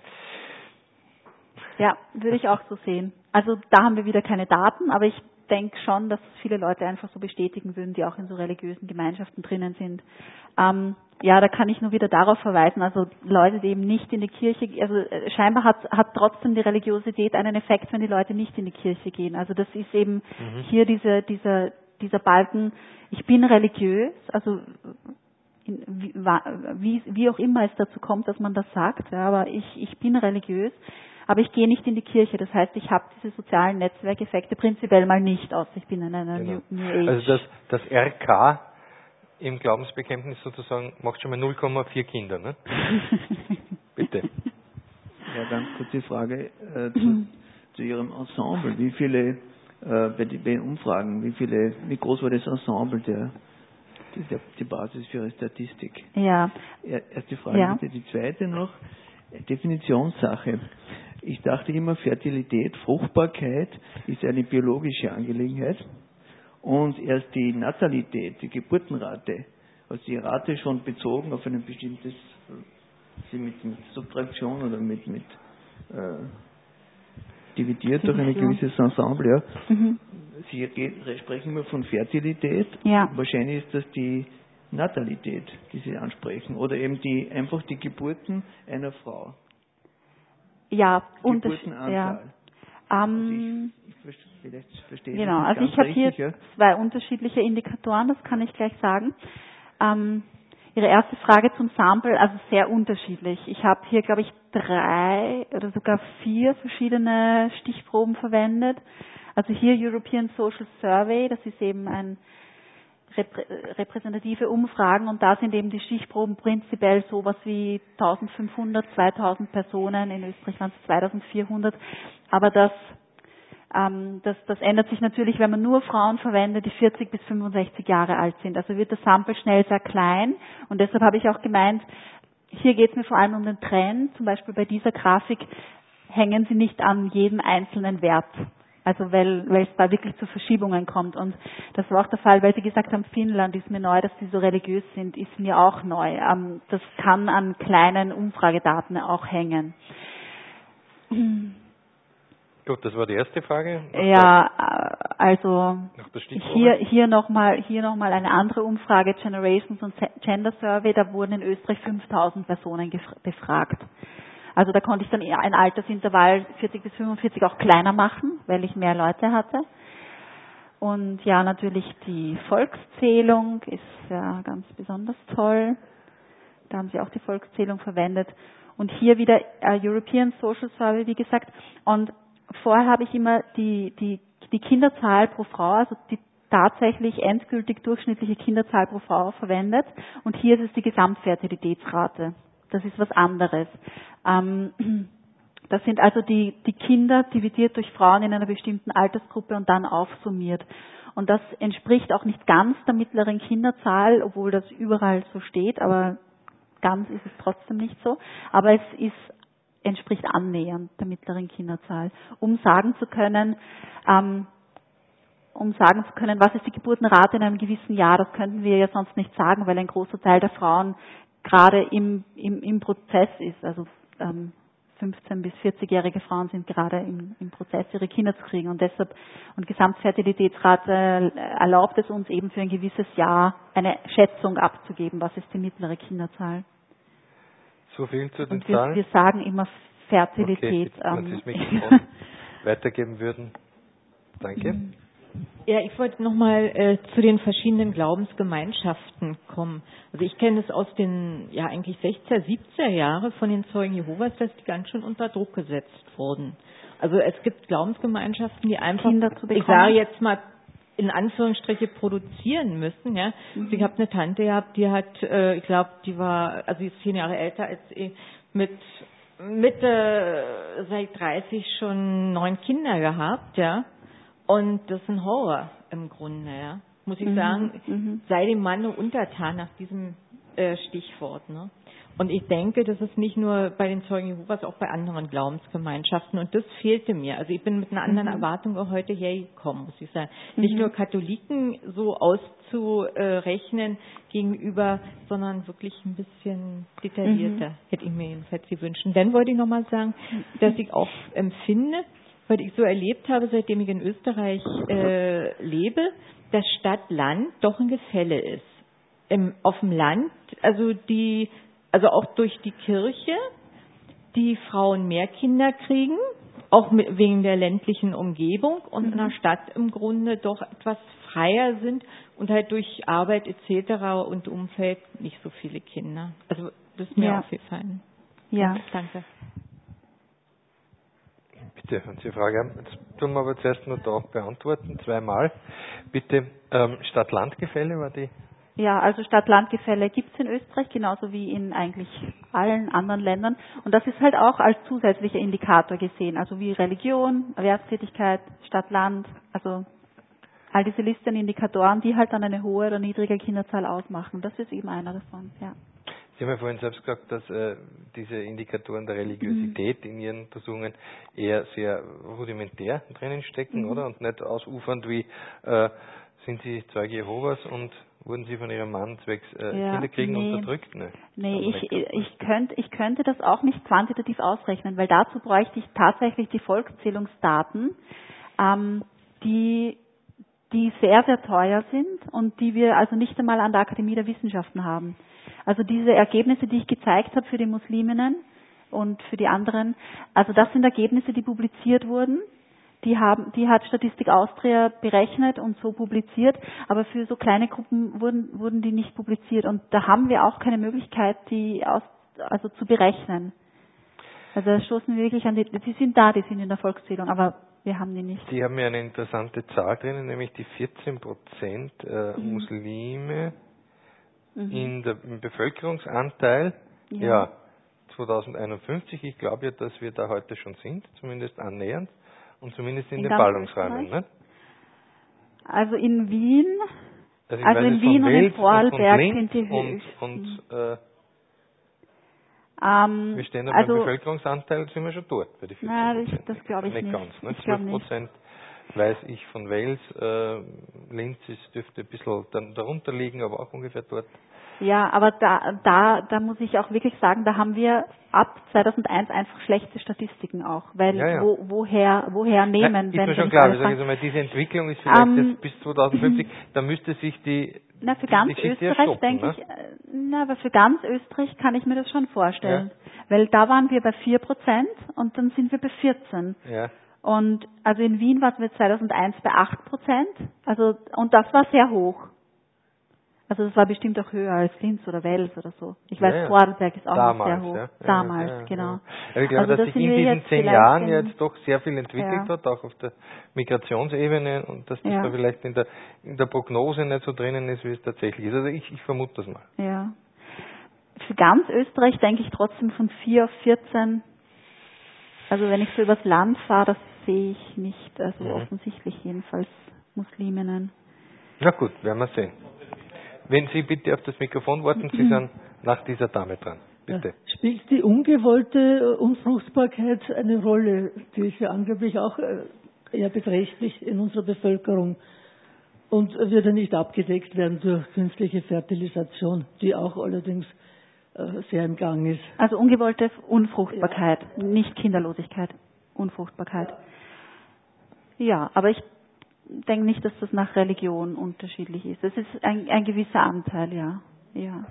Ja, würde ich auch so sehen. Also da haben wir wieder keine Daten, aber ich denke schon, dass viele Leute einfach so bestätigen würden, die auch in so religiösen Gemeinschaften drinnen sind. Ähm, ja, da kann ich nur wieder darauf verweisen, also Leute, die eben nicht in die Kirche, also scheinbar hat, hat trotzdem die Religiosität einen Effekt, wenn die Leute nicht in die Kirche gehen. Also das ist eben mhm. hier diese, dieser, dieser Balken, ich bin religiös, also in, wie, wie auch immer es dazu kommt, dass man das sagt, ja, aber ich, ich bin religiös, aber ich gehe nicht in die Kirche. Das heißt, ich habe diese sozialen Netzwerkeffekte prinzipiell mal nicht, außer ich bin in einer Genau. New, New Age. Also das, das R K im Glaubensbekenntnis sozusagen macht schon mal null Komma vier Kinder, ne? Bitte. Ja, ganz kurze Frage äh, zu, zu Ihrem Ensemble. Wie viele, äh, bei, den, bei den Umfragen, wie viele, wie groß war das Ensemble, der, der die Basis für Ihre Statistik? Ja. Erste Frage, Ja. bitte. Die zweite noch, Definitionssache. Ich dachte immer, Fertilität, Fruchtbarkeit ist eine biologische Angelegenheit und erst die Natalität, die Geburtenrate, also die Rate schon bezogen auf ein bestimmtes, mit, mit Subtraktion oder mit, mit äh, dividiert durch ein gewisses Ensemble. Ja. Mhm. Sie sprechen immer von Fertilität. Ja. Wahrscheinlich ist das die Natalität, die Sie ansprechen, oder eben die einfach die Geburten einer Frau. Ja, Geburtenanzahl. Ja. Also Ähm, ich, ich, vielleicht verstehe genau, das also nicht ich ganz habe hier richtig, ja? zwei unterschiedliche Indikatoren, das kann ich gleich sagen. Ähm, Ihre erste Frage zum Sample, also sehr unterschiedlich. Ich habe hier, glaube ich, drei oder sogar vier verschiedene Stichproben verwendet. Also hier European Social Survey, das ist eben ein reprä repräsentative Umfragen und da sind eben die Stichproben prinzipiell sowas wie eintausendfünfhundert, zweitausend Personen, in Österreich waren es zweitausendvierhundert, aber das, ähm, das, das ändert sich natürlich, wenn man nur Frauen verwendet, die vierzig bis fünfundsechzig Jahre alt sind, also wird das Sample schnell sehr klein und deshalb habe ich auch gemeint, hier geht es mir vor allem um den Trend, zum Beispiel bei dieser Grafik hängen Sie nicht an jedem einzelnen Wert. Also weil, weil es da wirklich zu Verschiebungen kommt. Und das war auch der Fall, weil Sie gesagt haben, Finnland ist mir neu, dass Sie so religiös sind, ist mir auch neu. Ähm, das kann an kleinen Umfragedaten auch hängen. Gut, das war die erste Frage. Nach ja, also der, hier, hier nochmal hier noch mal eine andere Umfrage, Generations und Gender Survey, da wurden in Österreich fünftausend Personen befragt. Also da konnte ich dann eher ein Altersintervall vierzig bis fünfundvierzig auch kleiner machen, weil ich mehr Leute hatte. Und ja, natürlich die Volkszählung ist ja ganz besonders toll. Da haben sie auch die Volkszählung verwendet. Und hier wieder äh, European Social Survey, wie gesagt. Und vorher habe ich immer die, die, die Kinderzahl pro Frau, also die tatsächlich endgültig durchschnittliche Kinderzahl pro Frau verwendet. Und hier ist es die Gesamtfertilitätsrate. Das ist was anderes. Ähm, das sind also die, die Kinder dividiert durch Frauen in einer bestimmten Altersgruppe und dann aufsummiert. Und das entspricht auch nicht ganz der mittleren Kinderzahl, obwohl das überall so steht, aber ganz ist es trotzdem nicht so. Aber es ist, entspricht annähernd der mittleren Kinderzahl. Um sagen zu können, ähm, um sagen zu können, was ist die Geburtenrate in einem gewissen Jahr, das könnten wir ja sonst nicht sagen, weil ein großer Teil der Frauen gerade im, im, im Prozess ist. Also ähm, fünfzehn- bis vierzigjährige Frauen sind gerade im, im Prozess, ihre Kinder zu kriegen. Und deshalb, und Gesamtfertilitätsrate erlaubt es uns eben für ein gewisses Jahr eine Schätzung abzugeben, was ist die mittlere Kinderzahl. So viel zu den und wir, Zahlen? wir sagen immer Fertilität. Okay, wenn ähm, Sie das Mikrofon weitergeben würden. Danke. Ja, ich wollte nochmal äh, zu den verschiedenen Glaubensgemeinschaften kommen. Also ich kenne es aus den, ja eigentlich sechziger, siebziger Jahre von den Zeugen Jehovas, dass die ganz schön unter Druck gesetzt wurden. Also es gibt Glaubensgemeinschaften, die einfach, ich sage jetzt mal in Anführungsstriche, produzieren müssen. Ja. Mhm. Ich habe eine Tante gehabt, die hat, äh, ich glaube, die war, also sie ist zehn Jahre älter als ich, mit Mitte, seit dreißig schon neun Kinder gehabt, ja. Und das ist ein Horror im Grunde, ja. Muss ich mhm. sagen, mhm. sei dem Mann nur untertan nach diesem äh, Stichwort, ne? Und ich denke, das ist nicht nur bei den Zeugen Jehovas, auch bei anderen Glaubensgemeinschaften. Und das fehlte mir. Also ich bin mit einer anderen mhm. Erwartung auch heute hergekommen, muss ich sagen. Mhm. Nicht nur Katholiken so auszurechnen gegenüber, sondern wirklich ein bisschen detaillierter, mhm. hätte ich mir jedenfalls gewünscht. Und dann wollte ich nochmal sagen, dass ich auch empfinde, was ich so erlebt habe, seitdem ich in Österreich äh, lebe, dass Stadt-Land doch ein Gefälle ist. Im, auf dem Land, also die Also auch durch die Kirche, die Frauen mehr Kinder kriegen, auch mit, wegen der ländlichen Umgebung und mhm. in der Stadt im Grunde doch etwas freier sind und halt durch Arbeit et cetera und Umfeld nicht so viele Kinder. Also das ist mir ja. aufgefallen. Ja, danke. Bitte, wenn Sie eine Frage haben. Jetzt tun wir aber zuerst nur da beantworten, zweimal. Bitte, ähm, Stadt-Land-Gefälle war die? Ja, also Stadt-Land-Gefälle gibt es in Österreich, genauso wie in eigentlich allen anderen Ländern. Und das ist halt auch als zusätzlicher Indikator gesehen, also wie Religion, Erwerbstätigkeit, Stadt-Land, also all diese Liste an Indikatoren, die halt dann eine hohe oder niedrige Kinderzahl ausmachen. Das ist eben einer davon, ja. Sie haben ja vorhin selbst gesagt, dass äh, diese Indikatoren der Religiosität mhm. in Ihren Untersuchungen eher sehr rudimentär drinnen stecken, mhm. oder? Und nicht ausufernd wie, äh, sind Sie Zeuge Jehovas und wurden Sie von Ihrem Mann zwecks äh, ja, Kinderkriegen nee, unterdrückt? Nee, nee ich, ich, könnte, ich könnte das auch nicht quantitativ ausrechnen, weil dazu bräuchte ich tatsächlich die Volkszählungsdaten, ähm, die, die sehr, sehr teuer sind und die wir also nicht einmal an der Akademie der Wissenschaften haben. Also diese Ergebnisse, die ich gezeigt habe für die Musliminnen und für die anderen, also das sind Ergebnisse, die publiziert wurden. Die haben, die hat Statistik Austria berechnet und so publiziert, aber für so kleine Gruppen wurden, wurden die nicht publiziert und da haben wir auch keine Möglichkeit, die aus, also zu berechnen. Also da stoßen wir wirklich an die, die sind da, die sind in der Volkszählung, aber wir haben die nicht. Sie haben ja eine interessante Zahl drinnen, nämlich die vierzehn Prozent äh, mhm. Muslime mhm. in der, im Bevölkerungsanteil, ja, ja zweitausendeinundfünfzig, ich glaube ja, dass wir da heute schon sind, zumindest annähernd. Und zumindest in, in den Ballungsräumen, ne? Also in Wien, also, also in Wien und in Vorarlberg sind die höchst. Und, und äh, ähm, wir stehen also, beim Bevölkerungsanteil, sind wir schon dort bei den vierzehn Prozent. Nein, das, das glaube ich nicht. Nicht ganz, ne? Ich zwölf Prozent weiß ich von Wales, äh, Linz ist, dürfte ein bisschen dann darunter liegen, aber auch ungefähr dort. Ja, aber da, da, da muss ich auch wirklich sagen, da haben wir ab zweitausendeins einfach schlechte Statistiken auch, weil ja, ja. Wo, woher, woher nehmen, Nein, ist wenn mir schon klar, ich sage mal, diese Entwicklung ist vielleicht um, jetzt bis zweitausendfünfzig, da müsste sich die Na, für ganz die Österreich stoppen, denke ne? ich, na, aber für ganz Österreich kann ich mir das schon vorstellen, ja. weil da waren wir bei vier Prozent und dann sind wir bei vierzehn. Ja. Und also in Wien waren wir zweitausendeins bei acht Prozent, also und das war sehr hoch. Also das war bestimmt auch höher als Linz oder Wels oder so. Ich weiß, ja, ja. Vorarlberg ist auch Damals, noch sehr hoch. Ja. Damals, ja, ja, genau. Ja. Aber ich glaube, also dass sich in diesen zehn Jahren jetzt doch sehr viel entwickelt ja. hat, auch auf der Migrationsebene und dass das ja. da vielleicht in der, in der Prognose nicht so drinnen ist, wie es tatsächlich ist. Also ich, ich vermute das mal. Ja. Für ganz Österreich denke ich trotzdem von vier auf vierzehn. Also wenn ich so übers Land fahre, das sehe ich nicht, also mhm. offensichtlich jedenfalls Musliminnen. Na gut, werden wir sehen. Wenn Sie bitte auf das Mikrofon warten, Sie sind nach dieser Dame dran. Bitte. Ja. Spielt die ungewollte Unfruchtbarkeit eine Rolle? Die ist ja angeblich auch eher beträchtlich in unserer Bevölkerung und wird ja nicht abgedeckt werden durch künstliche Fertilisation, die auch allerdings sehr im Gang ist. Also ungewollte Unfruchtbarkeit, ja. nicht Kinderlosigkeit, Unfruchtbarkeit. Ja, aber ich denke nicht, dass das nach Religion unterschiedlich ist. Das ist ein, ein gewisser Anteil, ja. ja.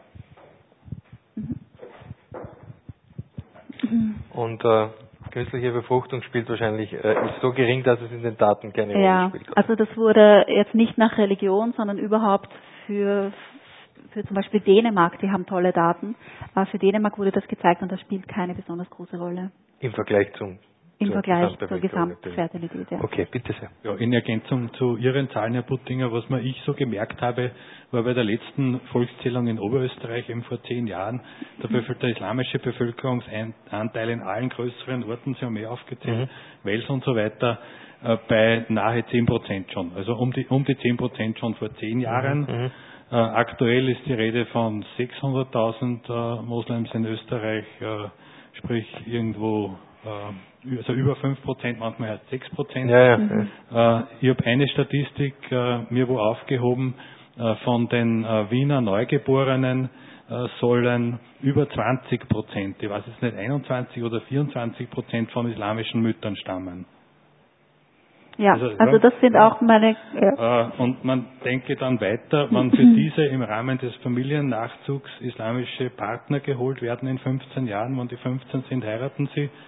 Mhm. Und äh, künstliche Befruchtung spielt wahrscheinlich, äh, ist so gering, dass es in den Daten keine ja, Rolle spielt. Also das wurde jetzt nicht nach Religion, sondern überhaupt für, für zum Beispiel Dänemark, die haben tolle Daten. Aber für Dänemark wurde das gezeigt und das spielt keine besonders große Rolle. Im Vergleich zum Im Vergleich zur Gesamtfertilität, ja. Okay, bitte sehr. Ja, in Ergänzung zu Ihren Zahlen, Herr Buttinger, was mir ich so gemerkt habe, war bei der letzten Volkszählung in Oberösterreich eben vor zehn Jahren, der, Bevölker- der islamische Bevölkerungsanteil in allen größeren Orten, Sie haben eh aufgezählt, mhm. Wels und so weiter, äh, bei nahe zehn Prozent schon. Also um die, um die zehn Prozent schon vor zehn Jahren. Mhm. Äh, aktuell ist die Rede von sechshunderttausend äh, Moslems in Österreich, äh, sprich irgendwo also über fünf Prozent, manchmal erst sechs Prozent. Ja, ja. Mhm. Ich habe eine Statistik mir wo aufgehoben, von den Wiener Neugeborenen sollen über zwanzig Prozent, ich weiß jetzt nicht, einundzwanzig oder vierundzwanzig Prozent von islamischen Müttern stammen. Ja, also, also das sind auch meine... Ja. Und man denke dann weiter, wenn für diese im Rahmen des Familiennachzugs islamische Partner geholt werden in fünfzehn Jahren, wenn die fünfzehn sind, heiraten sie,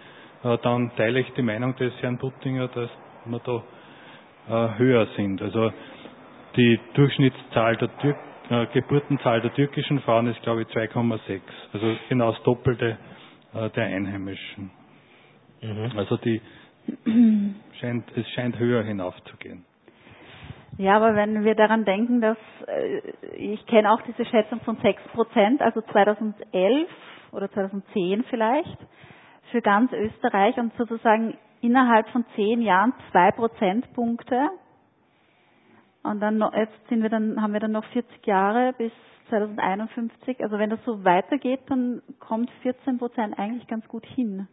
äh, dann teile ich die Meinung des Herrn Buttinger, dass wir da äh, höher sind. Also die Durchschnittszahl der Tür äh, Geburtenzahl der türkischen Frauen ist, glaube ich, zwei Komma sechs. Also genau das Doppelte äh, der Einheimischen. Mhm. Also die scheint, es scheint höher hinaufzugehen. Ja, aber wenn wir daran denken, dass äh, ich kenne auch diese Schätzung von sechs Prozent, also zweitausendelf oder zweitausendzehn vielleicht, für ganz Österreich und sozusagen innerhalb von zehn Jahren zwei Prozentpunkte. Und dann noch, jetzt sind wir dann, haben wir dann noch vierzig Jahre bis zweitausendeinundfünfzig. Also wenn das so weitergeht, dann kommt vierzehn Prozent eigentlich ganz gut hin.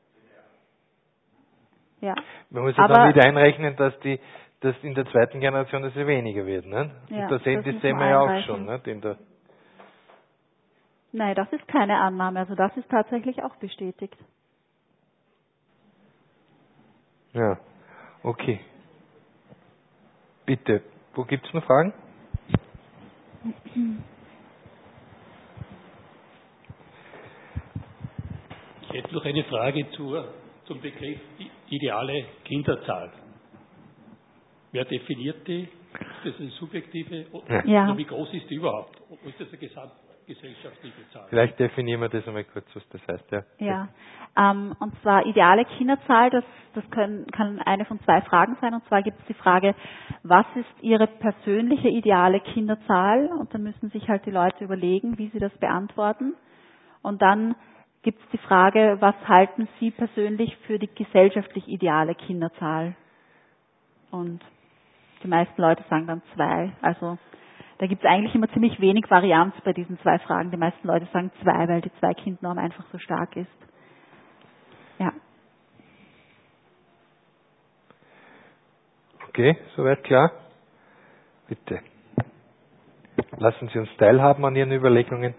Ja. Man muss ja aber, dann wieder einrechnen, dass die, dass in der zweiten Generation das weniger wird, ne? Ja, und das sehen, das sehen wir ja auch schon, ne? In der Nein, das ist keine Annahme. Also das ist tatsächlich auch bestätigt. Ja, okay. Bitte, wo gibt es noch Fragen? Ich hätte noch eine Frage zur, zum Begriff ideale Kinderzahl. Wer definiert die? Ist das eine subjektive? Ja. Oder wie groß ist die überhaupt? Oder ist das eine gesamtgesellschaftliche Zahl? Vielleicht definieren wir das einmal kurz, was das heißt. Ja. Ja. Ähm, und zwar ideale Kinderzahl, das, das können, kann eine von zwei Fragen sein. Und zwar gibt es die Frage, was ist Ihre persönliche ideale Kinderzahl? Und dann müssen sich halt die Leute überlegen, wie sie das beantworten. Und dann gibt es die Frage, was halten Sie persönlich für die gesellschaftlich ideale Kinderzahl? Und die meisten Leute sagen dann zwei. Also da gibt es eigentlich immer ziemlich wenig Varianz bei diesen zwei Fragen. Die meisten Leute sagen zwei, weil die Zwei-Kind-Norm einfach so stark ist. Ja. Okay, soweit klar? Bitte. Lassen Sie uns teilhaben an Ihren Überlegungen.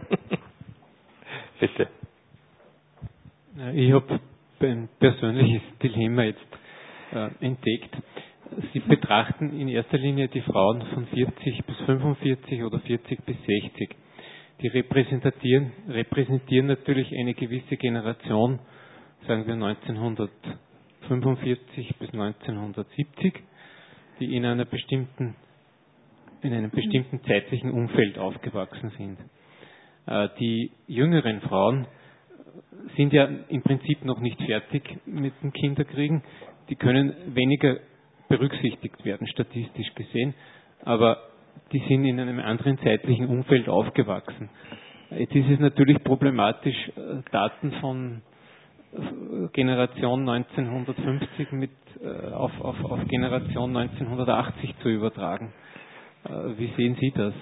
Bitte. Ich habe ein persönliches Dilemma jetzt äh, entdeckt. Sie betrachten in erster Linie die Frauen von vierzig bis fünfundvierzig oder vierzig bis sechzig. Die repräsentieren, repräsentieren natürlich eine gewisse Generation, sagen wir neunzehnhundertfünfundvierzig bis neunzehnhundertsiebzig, die in einer bestimmten, in einem bestimmten zeitlichen Umfeld aufgewachsen sind. Äh, die jüngeren Frauen sind ja im Prinzip noch nicht fertig mit dem Kinderkriegen. Die können weniger berücksichtigt werden, statistisch gesehen, aber die sind in einem anderen zeitlichen Umfeld aufgewachsen. Jetzt ist es natürlich problematisch, Daten von Generation neunzehnhundertfünfzig mit, auf, auf, auf Generation neunzehnhundertachtzig zu übertragen. Wie sehen Sie das?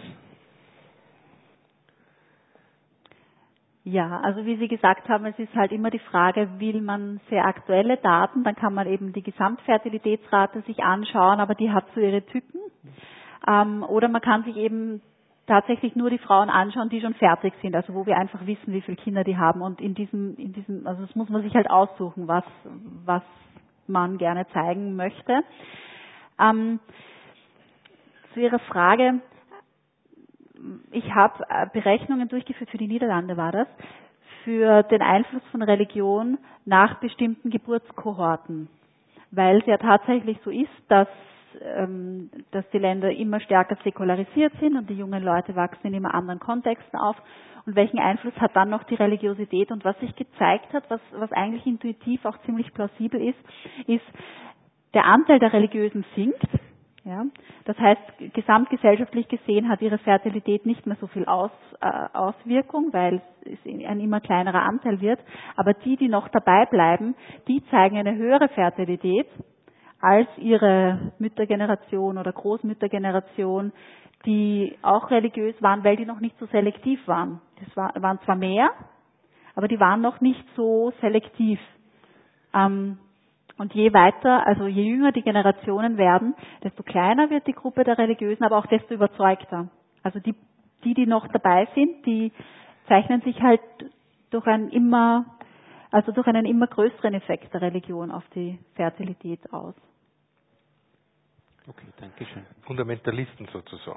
Ja, also wie Sie gesagt haben, es ist halt immer die Frage, will man sehr aktuelle Daten, dann kann man eben die Gesamtfertilitätsrate sich anschauen, aber die hat so ihre Tücken. Ähm, oder man kann sich eben tatsächlich nur die Frauen anschauen, die schon fertig sind, also wo wir einfach wissen, wie viele Kinder die haben. Und in diesem, in diesem, also das muss man sich halt aussuchen, was, was man gerne zeigen möchte. Ähm, zu Ihrer Frage, ich habe Berechnungen durchgeführt, für die Niederlande war das, für den Einfluss von Religion nach bestimmten Geburtskohorten. Weil es ja tatsächlich so ist, dass, ähm, dass die Länder immer stärker säkularisiert sind und die jungen Leute wachsen in immer anderen Kontexten auf. Und welchen Einfluss hat dann noch die Religiosität? Und was sich gezeigt hat, was, was eigentlich intuitiv auch ziemlich plausibel ist, ist, der Anteil der Religiösen sinkt. Ja, das heißt, gesamtgesellschaftlich gesehen hat ihre Fertilität nicht mehr so viel Aus, äh, Auswirkung, weil es ein immer kleinerer Anteil wird. Aber die, die noch dabei bleiben, die zeigen eine höhere Fertilität als ihre Müttergeneration oder Großmüttergeneration, die auch religiös waren, weil die noch nicht so selektiv waren. Das war, waren zwar mehr, aber die waren noch nicht so selektiv. Ähm, Und je weiter, also je jünger die Generationen werden, desto kleiner wird die Gruppe der Religiösen, aber auch desto überzeugter. Also die, die, die noch dabei sind, die zeichnen sich halt durch einen immer, also durch einen immer größeren Effekt der Religion auf die Fertilität aus. Okay, danke schön. Fundamentalisten sozusagen.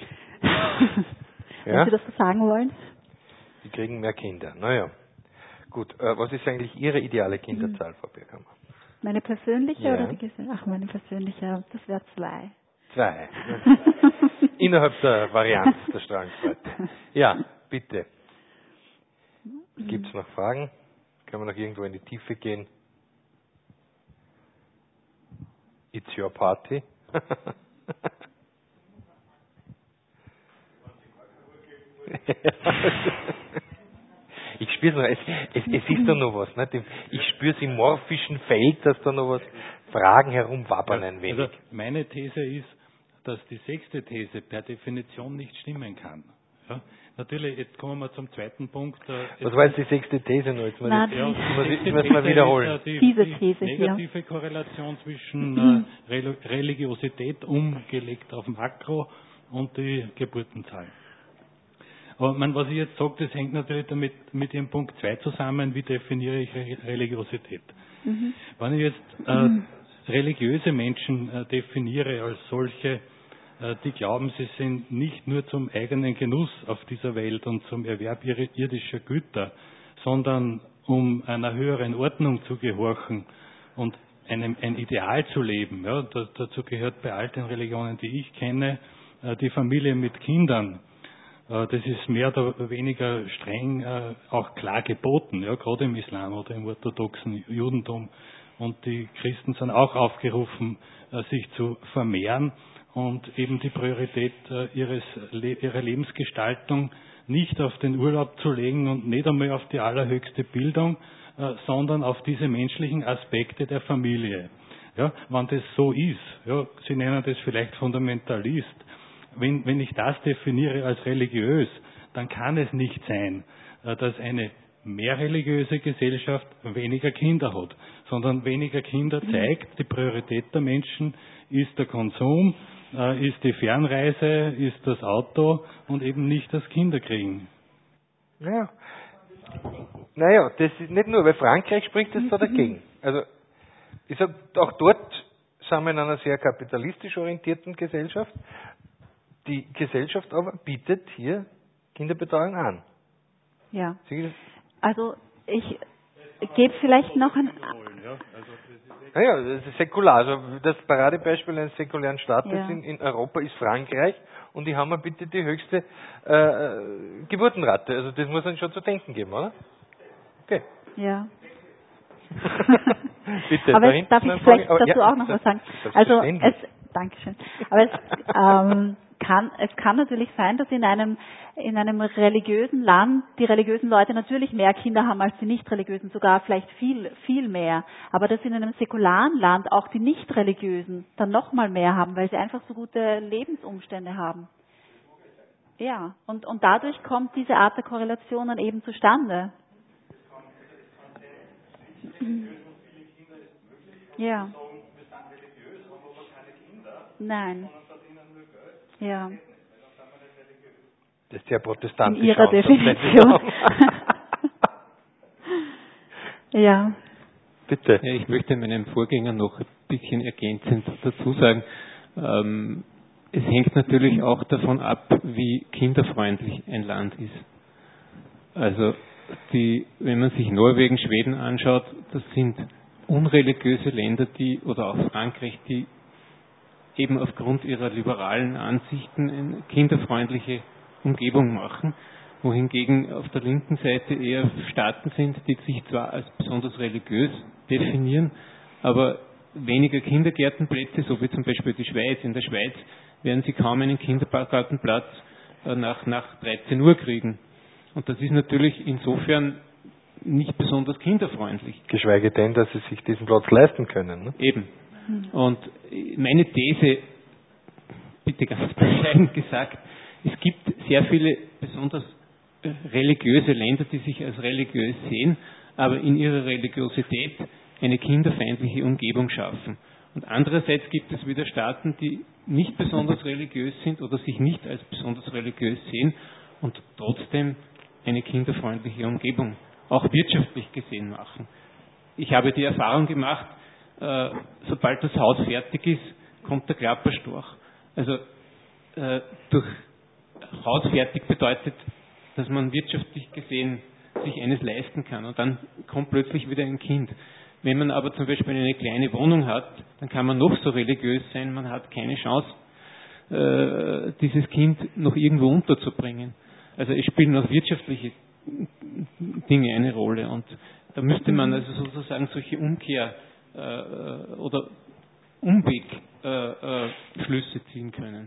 Wenn ja? Sie das so sagen wollen. Die kriegen mehr Kinder. Naja. Gut, äh, was ist eigentlich Ihre ideale Kinderzahl, Frau Berghammer? Meine persönliche Ja. oder die Gesellschaft? Ach, meine persönliche, das wäre zwei. Zwei. Innerhalb der Varianz der Strahlensbreite. Ja, bitte. Gibt es noch Fragen? Können wir noch irgendwo in die Tiefe gehen? It's your party. Ich spüre noch, es, es, es ist da noch was. Nicht? Ich spüre es im morphischen Feld, dass da noch was Fragen herumwabbern ein wenig. Also meine These ist, dass die sechste These per Definition nicht stimmen kann. Ja? Natürlich, jetzt kommen wir zum zweiten Punkt. Äh, was war jetzt die sechste These noch? Jetzt muss Na, ich, ja, ich muss mal wiederholen. Ist, äh, die, Diese die These negative hier. Korrelation zwischen äh, Religiosität umgelegt auf Makro und die Geburtenzahl. Aber man, was ich jetzt sage, das hängt natürlich damit mit dem Punkt zwei zusammen, wie definiere ich Re Religiosität. Mhm. Wenn ich jetzt äh, mhm. religiöse Menschen äh, definiere als solche, äh, die glauben, sie sind nicht nur zum eigenen Genuss auf dieser Welt und zum Erwerb irdischer Güter, sondern um einer höheren Ordnung zu gehorchen und einem, ein Ideal zu leben. Ja, das, dazu gehört bei all den Religionen, die ich kenne, äh, die Familie mit Kindern. Das ist mehr oder weniger streng äh, auch klar geboten, ja, gerade im Islam oder im orthodoxen Judentum. Und die Christen sind auch aufgerufen, äh, sich zu vermehren und eben die Priorität äh, ihres, le ihrer Lebensgestaltung nicht auf den Urlaub zu legen und nicht einmal auf die allerhöchste Bildung, äh, sondern auf diese menschlichen Aspekte der Familie. Ja, wenn das so ist, ja, Sie nennen das vielleicht Fundamentalist, Wenn, wenn ich das definiere als religiös, dann kann es nicht sein, dass eine mehr religiöse Gesellschaft weniger Kinder hat, sondern weniger Kinder zeigt, die Priorität der Menschen ist der Konsum, ist die Fernreise, ist das Auto und eben nicht das Kinderkriegen. Naja, naja, das ist nicht nur, weil Frankreich spricht das da dagegen. Also, ich sage, auch dort sind wir in einer sehr kapitalistisch orientierten Gesellschaft. Die Gesellschaft aber bietet hier Kinderbetreuung an. Ja. Also ich gebe vielleicht noch ein... Naja, das ist säkular. Also das Paradebeispiel eines säkulären Staates ja. in, in Europa ist Frankreich und die haben ja bitte die höchste äh, Geburtenrate. Also das muss uns schon zu denken geben, oder? Okay. Ja. Bitte, aber da jetzt darf ich hinten vielleicht aber, dazu ja, auch noch was sagen. Also es, Dankeschön. Aber es ähm, kann, es kann natürlich sein, dass in einem in einem religiösen Land die religiösen Leute natürlich mehr Kinder haben als die nicht religiösen, sogar vielleicht viel viel mehr. Aber dass in einem säkularen Land auch die nicht religiösen dann noch mal mehr haben, weil sie einfach so gute Lebensumstände haben. Ja, und und dadurch kommt diese Art der Korrelation dann eben zustande. Ja. Nein. Ja. Das ist ja protestantisch. In ihrer Definition. Ja. Bitte. Ja, ich möchte meinem Vorgänger noch ein bisschen ergänzend dazu sagen, ähm, es hängt natürlich auch davon ab, wie kinderfreundlich ein Land ist. Also die, wenn man sich Norwegen, Schweden anschaut, das sind unreligiöse Länder, die oder auch Frankreich, die eben aufgrund ihrer liberalen Ansichten eine kinderfreundliche Umgebung machen, wohingegen auf der linken Seite eher Staaten sind, die sich zwar als besonders religiös definieren, aber weniger Kindergärtenplätze, so wie zum Beispiel die Schweiz. In der Schweiz werden sie kaum einen Kindergartenplatz nach, nach dreizehn Uhr kriegen. Und das ist natürlich insofern nicht besonders kinderfreundlich. Geschweige denn, dass sie sich diesen Platz leisten können. Ne? Eben. Und meine These, bitte ganz bescheiden gesagt, es gibt sehr viele besonders religiöse Länder, die sich als religiös sehen, aber in ihrer Religiosität eine kinderfeindliche Umgebung schaffen. Und andererseits gibt es wieder Staaten, die nicht besonders religiös sind oder sich nicht als besonders religiös sehen und trotzdem eine kinderfreundliche Umgebung auch wirtschaftlich gesehen machen. Ich habe die Erfahrung gemacht, äh, sobald das Haus fertig ist, kommt der Klapperstorch. Also äh, durch Haus fertig bedeutet, dass man wirtschaftlich gesehen sich eines leisten kann. Und dann kommt plötzlich wieder ein Kind. Wenn man aber zum Beispiel eine kleine Wohnung hat, dann kann man noch so religiös sein, man hat keine Chance, äh, dieses Kind noch irgendwo unterzubringen. Also es spielen auch wirtschaftliche Dinge eine Rolle. Und da müsste man also sozusagen solche Umkehr- äh, oder Umwegschlüsse äh, ziehen können.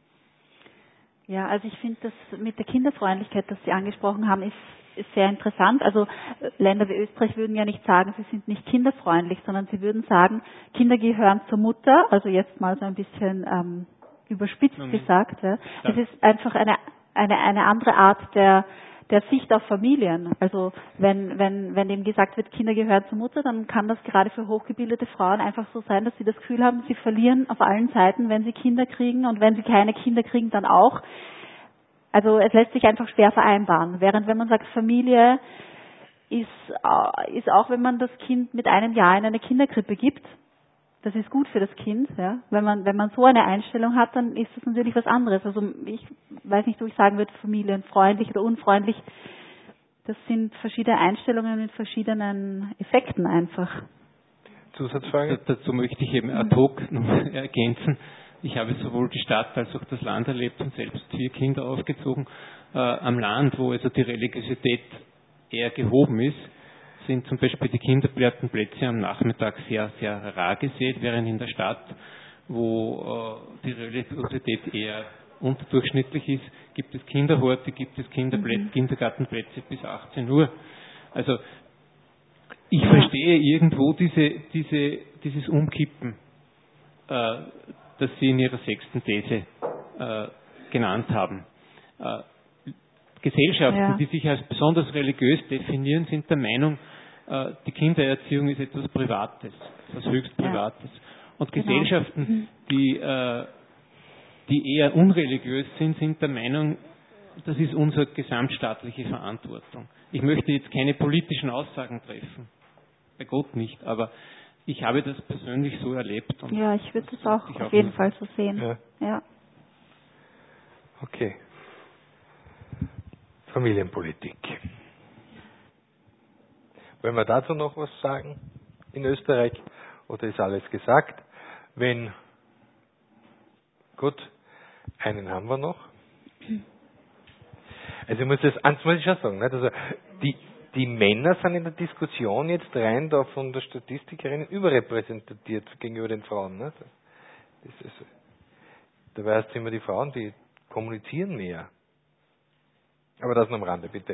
Ja, also ich finde das mit der Kinderfreundlichkeit, das Sie angesprochen haben, ist, ist sehr interessant. Also Länder wie Österreich würden ja nicht sagen, sie sind nicht kinderfreundlich, sondern sie würden sagen, Kinder gehören zur Mutter, also jetzt mal so ein bisschen ähm, überspitzt mhm. gesagt. Ja. Das ist einfach eine, eine, eine andere Art der, der Sicht auf Familien. Also wenn, wenn, wenn dem gesagt wird, Kinder gehören zur Mutter, dann kann das gerade für hochgebildete Frauen einfach so sein, dass sie das Gefühl haben, sie verlieren auf allen Seiten, wenn sie Kinder kriegen, und wenn sie keine Kinder kriegen, dann auch. Also es lässt sich einfach schwer vereinbaren. Während wenn man sagt, Familie ist, ist auch, wenn man das Kind mit einem Jahr in eine Kinderkrippe gibt, das ist gut für das Kind. Ja. Wenn man, wenn man so eine Einstellung hat, dann ist das natürlich was anderes. Also ich weiß nicht, ob ich sagen würde, familienfreundlich oder unfreundlich. Das sind verschiedene Einstellungen mit verschiedenen Effekten einfach. Zusatzfrage? Dazu möchte ich eben ad hoc noch ergänzen. Ich habe sowohl die Stadt als auch das Land erlebt und selbst vier Kinder aufgezogen. Äh, am Land, wo also die Religiosität eher gehoben ist, sind zum Beispiel die Kindergärtenplätze am Nachmittag sehr, sehr rar gesät, während in der Stadt, wo äh, die Religiosität eher unterdurchschnittlich ist, gibt es Kinderhorte, gibt es Kinderplätze, mhm. Kindergartenplätze bis achtzehn Uhr. Also ich ja. verstehe irgendwo diese, diese, dieses Umkippen, äh, das Sie in Ihrer sechsten These äh, genannt haben. Äh, Gesellschaften, ja. die sich als besonders religiös definieren, sind der Meinung, äh, die Kindererziehung ist etwas Privates, etwas höchst Privates. Ja. Und genau. Gesellschaften, mhm. die, äh, die eher unreligiös sind, sind der Meinung, das ist unsere gesamtstaatliche Verantwortung. Ich möchte jetzt keine politischen Aussagen treffen, bei Gott nicht, aber ich habe das persönlich so erlebt. Und ja, ich würde das auch auf auch jeden Fall so sehen. Ja. ja. Okay. Familienpolitik. Wollen wir dazu noch was sagen in Österreich? Oder ist alles gesagt? Wenn, gut, einen haben wir noch. Also ich muss das, eins muss ich schon sagen, nicht? Also die, die Männer sind in der Diskussion jetzt rein da von der Statistikerin überrepräsentiert gegenüber den Frauen. Nicht? Das ist, dabei heißt es immer, die Frauen, die kommunizieren mehr. Aber das nur am Rande, bitte.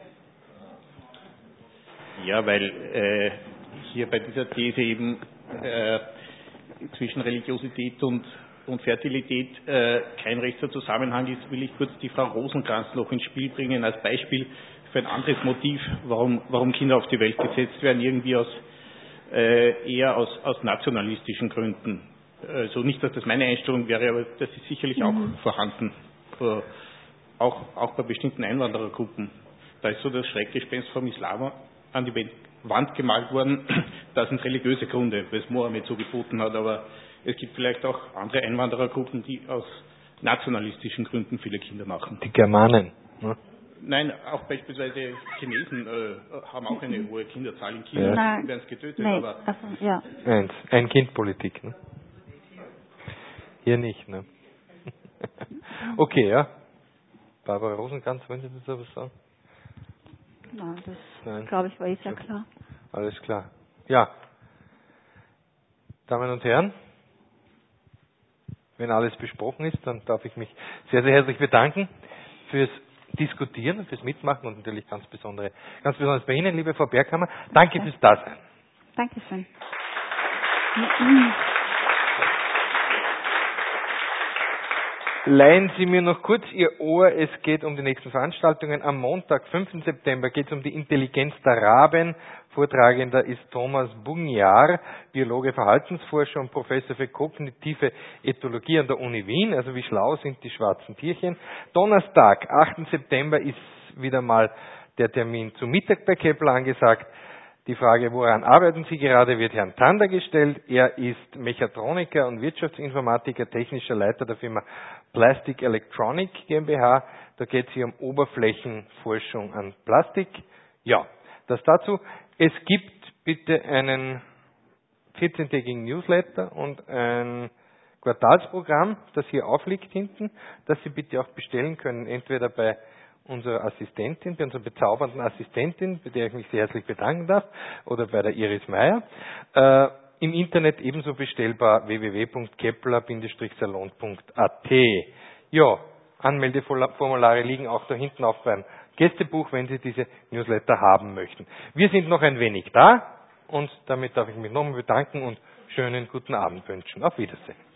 Ja, weil äh, hier bei dieser These eben äh, zwischen Religiosität und, und Fertilität äh, kein rechter Zusammenhang ist, will ich kurz die Frau Rosenkranz noch ins Spiel bringen als Beispiel für ein anderes Motiv, warum, warum Kinder auf die Welt gesetzt werden, irgendwie aus, äh, eher aus, aus nationalistischen Gründen. Also nicht, dass das meine Einstellung wäre, aber das ist sicherlich mhm. auch vorhanden. Äh, Auch, auch bei bestimmten Einwanderergruppen. Da ist so das Schreckgespenst vom Islam an die Wand gemalt worden. Das sind religiöse Gründe, weil es Mohammed so geboten hat. Aber es gibt vielleicht auch andere Einwanderergruppen, die aus nationalistischen Gründen viele Kinder machen. Die Germanen. Ne? Nein, auch beispielsweise Chinesen äh, haben auch eine hohe Kinderzahl. In China ja. werden es getötet. Nein. Aber also, ja. Eins, ein Kindpolitik. Ne? Hier nicht. Ne? Okay, ja. Barbara Rosenkranz, wollen Sie dazu was sagen? Nein, das glaube ich war eh sehr klar. Alles klar. Ja. Damen und Herren, wenn alles besprochen ist, dann darf ich mich sehr, sehr herzlich bedanken fürs Diskutieren und fürs Mitmachen und natürlich ganz besondere, ganz besonders bei Ihnen, liebe Frau Berghammer. Danke ja. fürs Dasein. Dankeschön. Leihen Sie mir noch kurz Ihr Ohr, es geht um die nächsten Veranstaltungen. Am Montag, fünften September, geht es um die Intelligenz der Raben. Vortragender ist Thomas Bugniar, Biologe, Verhaltensforscher und Professor für kognitive Ethologie an der Uni Wien. Also wie schlau sind die schwarzen Tierchen. Donnerstag, achten September, ist wieder mal der Termin zum Mittag bei Kepler angesagt. Die Frage, woran arbeiten Sie gerade, wird Herrn Tander gestellt. Er ist Mechatroniker und Wirtschaftsinformatiker, technischer Leiter der Firma Plastic Electronic GmbH. Da geht es hier um Oberflächenforschung an Plastik. Ja, das dazu. Es gibt bitte einen vierzehntägigen Newsletter und ein Quartalsprogramm, das hier aufliegt hinten, das Sie bitte auch bestellen können, entweder bei unserer Assistentin, bei unserer bezaubernden Assistentin, bei der ich mich sehr herzlich bedanken darf, oder bei der Iris Meyer. Äh, Im Internet ebenso bestellbar w w w punkt kepler Bindestrich salon punkt a t. Ja, Anmeldeformulare liegen auch da hinten auch beim Gästebuch, wenn Sie diese Newsletter haben möchten. Wir sind noch ein wenig da und damit darf ich mich nochmal bedanken und schönen guten Abend wünschen. Auf Wiedersehen.